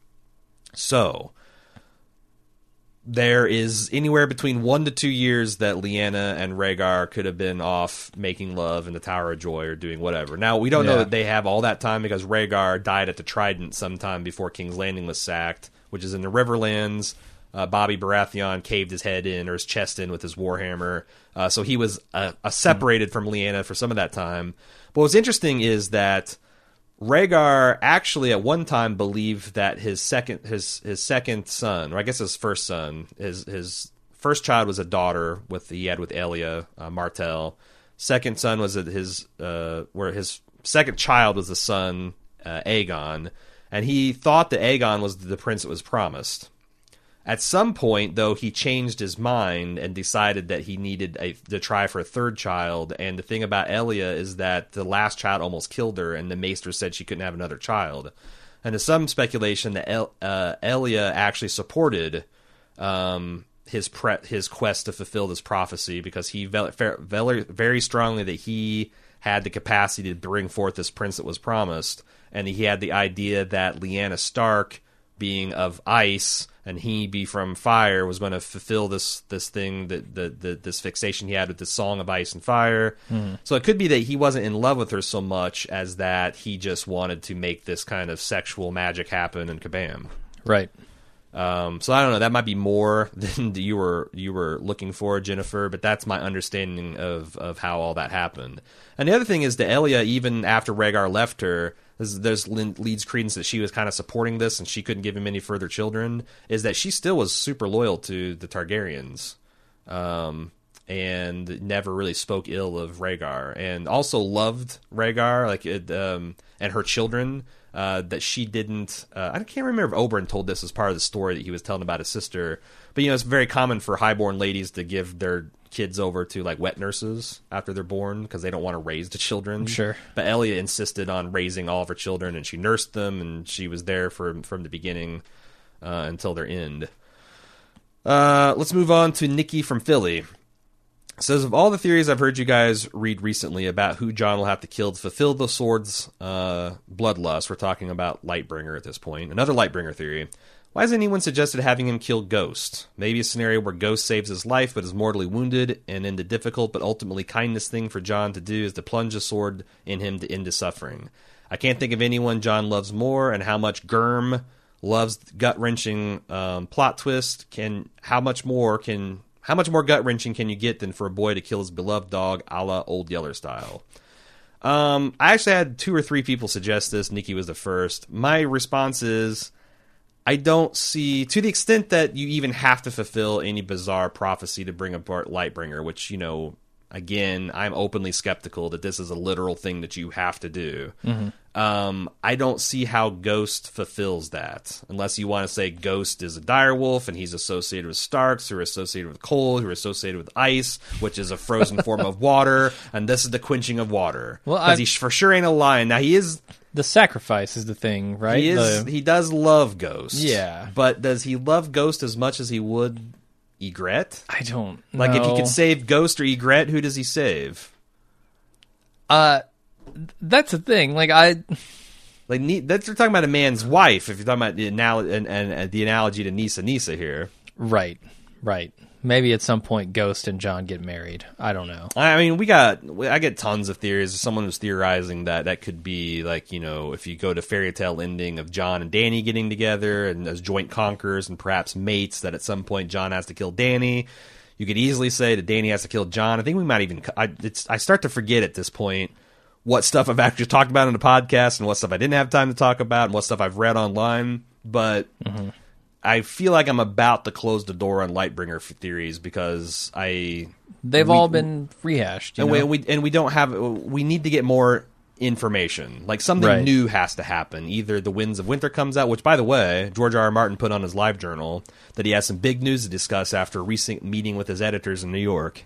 So there is anywhere between one to two years that Lyanna and Rhaegar could have been off making love in the Tower of Joy or doing whatever. Now, we don't yeah. know that they have all that time, because Rhaegar died at the Trident sometime before King's Landing was sacked, which is in the Riverlands. Uh, Bobby Baratheon caved his head in, or his chest in, with his warhammer. Uh, so he was uh, uh, separated from Lyanna for some of that time. But what's interesting is that Rhaegar actually at one time believed that his second his his second son, or I guess his first son, his his first child was a daughter with he had with Elia uh, Martell. Second son was his uh, where his second child was the son uh, Aegon. And he thought that Aegon was the prince that was promised. At some point, though, he changed his mind and decided that he needed a, to try for a third child. And the thing about Elia is that the last child almost killed her, and the maester said she couldn't have another child. And there's some speculation that El, uh, Elia actually supported um, his pre- his quest to fulfill this prophecy, because he felt very, very strongly that he had the capacity to bring forth this prince that was promised. And he had the idea that Lyanna Stark, being of ice and he be from fire, was going to fulfill this this thing, that the, the this fixation he had with this song of ice and fire. Mm. So it could be that he wasn't in love with her so much as that he just wanted to make this kind of sexual magic happen, and kabam. Right. Um, so I don't know. That might be more than you were you were looking for, Jennifer. But that's my understanding of of how all that happened. And the other thing is that Elia, even after Rhaegar left her, there's leads credence that she was kind of supporting this, and she couldn't give him any further children, is that she still was super loyal to the Targaryens, um, and never really spoke ill of Rhaegar, and also loved Rhaegar, like it, um, and her children. Uh, that she didn't. Uh, I can't remember if Oberyn told this as part of the story that he was telling about his sister. But you know, it's very common for highborn ladies to give their kids over to like wet nurses after they're born, because they don't want to raise the children. Sure. But Elia insisted on raising all of her children, and she nursed them, and she was there for from the beginning uh, until their end. Uh, let's move on to Nikki from Philly. It says, of all the theories I've heard you guys read recently about who Jon will have to kill to fulfill the sword's uh, bloodlust, we're talking about Lightbringer at this point. Another Lightbringer theory. Why has anyone suggested having him kill Ghost? Maybe a scenario where Ghost saves his life but is mortally wounded, and in the difficult but ultimately kindness thing for Jon to do is to plunge a sword in him to end his suffering. I can't think of anyone Jon loves more, and how much Gurm loves gut-wrenching um, plot twist. Can how much more can... How much more gut-wrenching can you get than for a boy to kill his beloved dog, a la Old Yeller style? Um, I actually had two or three people suggest this. Nikki was the first. My response is, I don't see, to the extent that you even have to fulfill any bizarre prophecy to bring apart Lightbringer, which, you know, again, I'm openly skeptical that this is a literal thing that you have to do. Mm-hmm. Um, I don't see how Ghost fulfills that, unless you want to say Ghost is a direwolf and he's associated with Starks, who are associated with cold, who are associated with ice, which is a frozen form of water, and this is the quenching of water. Well, because he for sure ain't a lion. Now he is. The sacrifice is the thing, right? He is. The... He does love Ghost. Yeah, but does he love Ghost as much as he would Ygritte? I don't know. Like, if he could save Ghost or Ygritte, who does he save? Uh, that's the thing. Like, I... Like, that's, you're talking about a man's wife, if you're talking about the, anal- and, and, and the analogy to Nisa Nisa here. Right, right. Maybe at some point Ghost and Jon get married. I don't know. I mean, we got, I get tons of theories. Someone was theorizing that that could be, like, you know, if you go to fairy tale ending of Jon and Dany getting together and as joint conquerors and perhaps mates, that at some point Jon has to kill Dany. You could easily say that Dany has to kill Jon. I think we might even, I, it's, I start to forget at this point what stuff I've actually talked about in the podcast and what stuff I didn't have time to talk about and what stuff I've read online. But mm-hmm. I feel like I'm about to close the door on Lightbringer theories because I they've we, all been rehashed, you and know? we, we and we don't have we need to get more information. Like something right. new has to happen. Either The Winds of Winter comes out, which by the way, George R. R. Martin put on his live journal that he has some big news to discuss after a recent meeting with his editors in New York.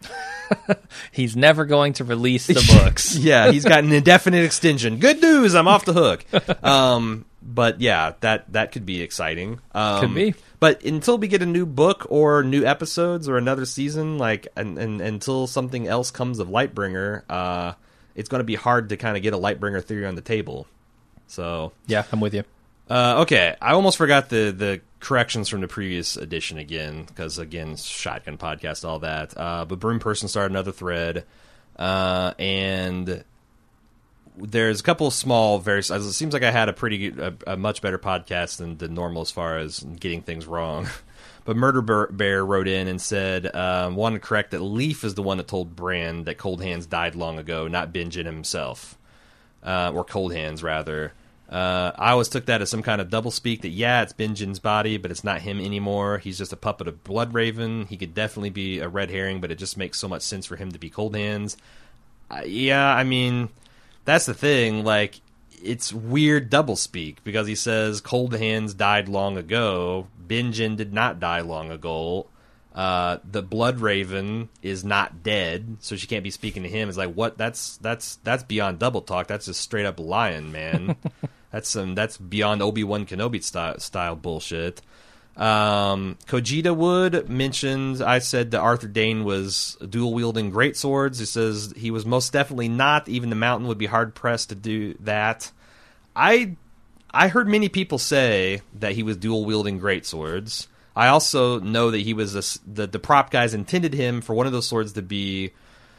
He's never going to release the books. Yeah, he's got an indefinite extension. Good news, I'm off the hook. Um, but yeah, that that could be exciting. Um, could be. But until we get a new book or new episodes or another season, like, and, and until something else comes of Lightbringer, uh, it's going to be hard to kind of get a Lightbringer theory on the table. So yeah, I'm with you. Uh, okay, I almost forgot the, the corrections from the previous edition again, because, again, Shotgun Podcast, all that. Uh, but Broom Person started another thread, uh, and there's a couple of small, very... It seems like I had a pretty, a, a much better podcast than, than normal as far as getting things wrong. But Murder Bear wrote in and said, um, wanted to correct that Leaf is the one that told Bran that Cold Hands died long ago, not Benjen himself. Uh, or Cold Hands, rather. Uh, I always took that as some kind of doublespeak that, yeah, it's Benjen's body, but it's not him anymore. He's just a puppet of Bloodraven. He could definitely be a red herring, but it just makes so much sense for him to be Cold Hands. Uh, yeah, I mean, that's the thing. Like, it's weird doublespeak because he says Cold Hands died long ago. Benjen did not die long ago. Uh, the Bloodraven is not dead, so she can't be speaking to him. It's like, what? That's that's that's beyond double talk. That's just straight up lying, man. That's some that's beyond Obi-Wan Kenobi style, style bullshit. Um, Kojita Wood mentioned, I said that Arthur Dayne was dual wielding great swords. He says he was most definitely not. Even the Mountain would be hard pressed to do that. I I heard many people say that he was dual wielding great swords. I also know that he was a, the the prop guys intended him for one of those swords to be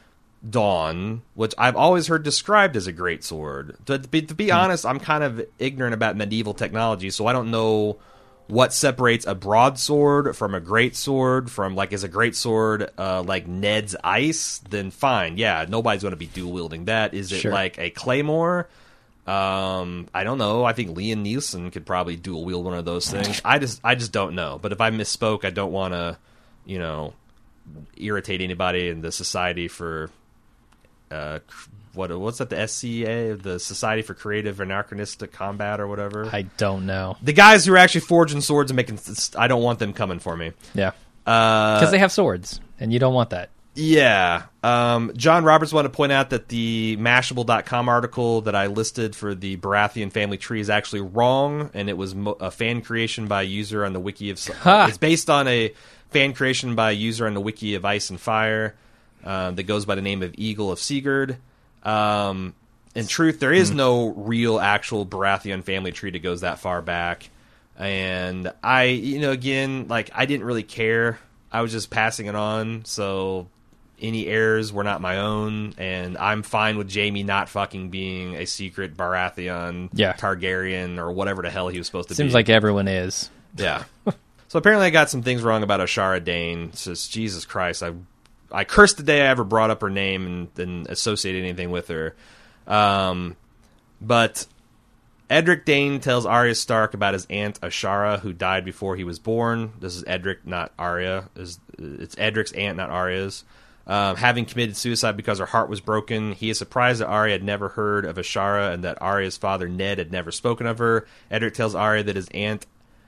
Dawn, which I've always heard described as a great sword. To, to be, to be hmm. honest, I'm kind of ignorant about medieval technology, so I don't know what separates a broadsword from a great sword. From, like, is a great sword uh, like Ned's ice? Then fine, yeah, nobody's going to be dual wielding that. Is it sure. like a claymore? Um, I don't know. I think Liam Neeson could probably dual wield one of those things. I just, I just don't know. But if I misspoke, I don't want to, you know, irritate anybody in the Society for, uh, what, what's that? The S C A, the Society for Creative Anachronistic Combat or whatever. I don't know. The guys who are actually forging swords and making, I don't want them coming for me. Yeah, because uh, they have swords, and you don't want that. Yeah. Um, John Roberts wanted to point out that the Mashable dot com article that I listed for the Baratheon family tree is actually wrong, and it was mo- a fan creation by a user on the wiki of... Huh. It's based on a fan creation by a user on the wiki of Ice and Fire uh, that goes by the name of Eagle of Sigurd. Um, in truth, there is mm. no real actual Baratheon family tree that goes that far back. And I, you know, again, like, I didn't really care. I was just passing it on, so... Any errors were not my own, and I'm fine with Jaime not fucking being a secret Baratheon, yeah. Targaryen, or whatever the hell he was supposed to Seems be. Seems like everyone is. Yeah. So apparently I got some things wrong about Ashara Dane. It's just, Jesus Christ, I I cursed the day I ever brought up her name and, and associated anything with her. Um, but Edric Dane tells Arya Stark about his aunt Ashara, who died before he was born. This is Edric, not Arya. It's Edric's aunt, not Arya's. Um, having committed suicide because her heart was broken, he is surprised that Arya had never heard of Ashara and that Arya's father Ned had never spoken of her. Edric tells Arya that his aunt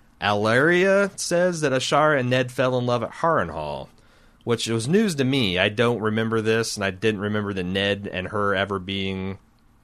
Alleria says that Ashara and Ned fell in love at Harrenhal, which was news to me. I don't remember this, and I didn't remember that Ned and her ever being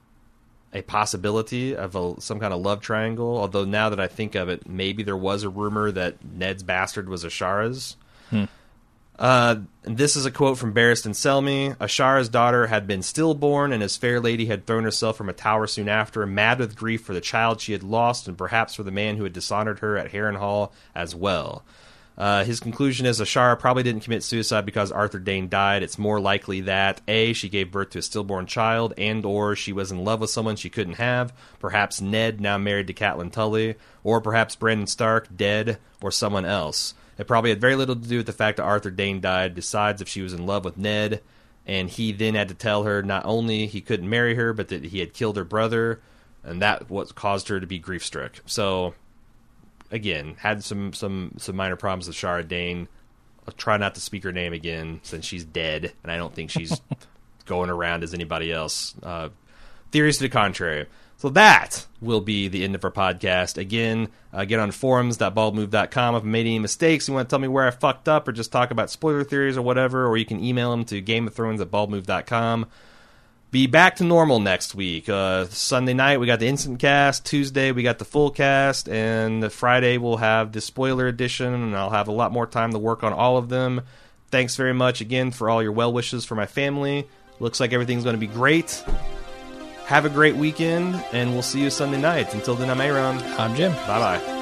a possibility of a, some kind of love triangle, although now that I think of it, maybe there was a rumor that Ned's bastard was Ashara's. Hmm. Uh, this is a quote from Barristan Selmy. Ashara's daughter had been stillborn, and his fair lady had thrown herself from a tower soon after, mad with grief for the child she had lost, and perhaps for the man who had dishonored her at Harrenhal as well. Uh, his conclusion is Ashara probably didn't commit suicide because Arthur Dayne died. It's more likely that A, she gave birth to a stillborn child, and or she was in love with someone she couldn't have, perhaps Ned, now married to Catelyn Tully, or perhaps Brandon Stark, dead, or someone else. It probably had very little to do with the fact that Arthur Dayne died, besides if she was in love with Ned, and he then had to tell her not only he couldn't marry her, but that he had killed her brother, and that what caused her to be grief-struck. So, again, had some, some, some minor problems with Ashara Dayne. I'll try not to speak her name again, since she's dead, and I don't think she's going around as anybody else. Uh, theories to the contrary. So that will be the end of our podcast. Again, uh, get on forums dot bald move dot com if I made any mistakes. You want to tell me where I fucked up or just talk about spoiler theories or whatever, or you can email them to game of thrones at bald move dot com. Be back to normal next week. Uh, Sunday night, we got the instant cast. Tuesday, we got the full cast. And Friday, we'll have the spoiler edition, and I'll have a lot more time to work on all of them. Thanks very much again for all your well wishes for my family. Looks like everything's going to be great. Have a great weekend, and we'll see you Sunday night. Until then, I'm Aaron. I'm Jim. Bye-bye.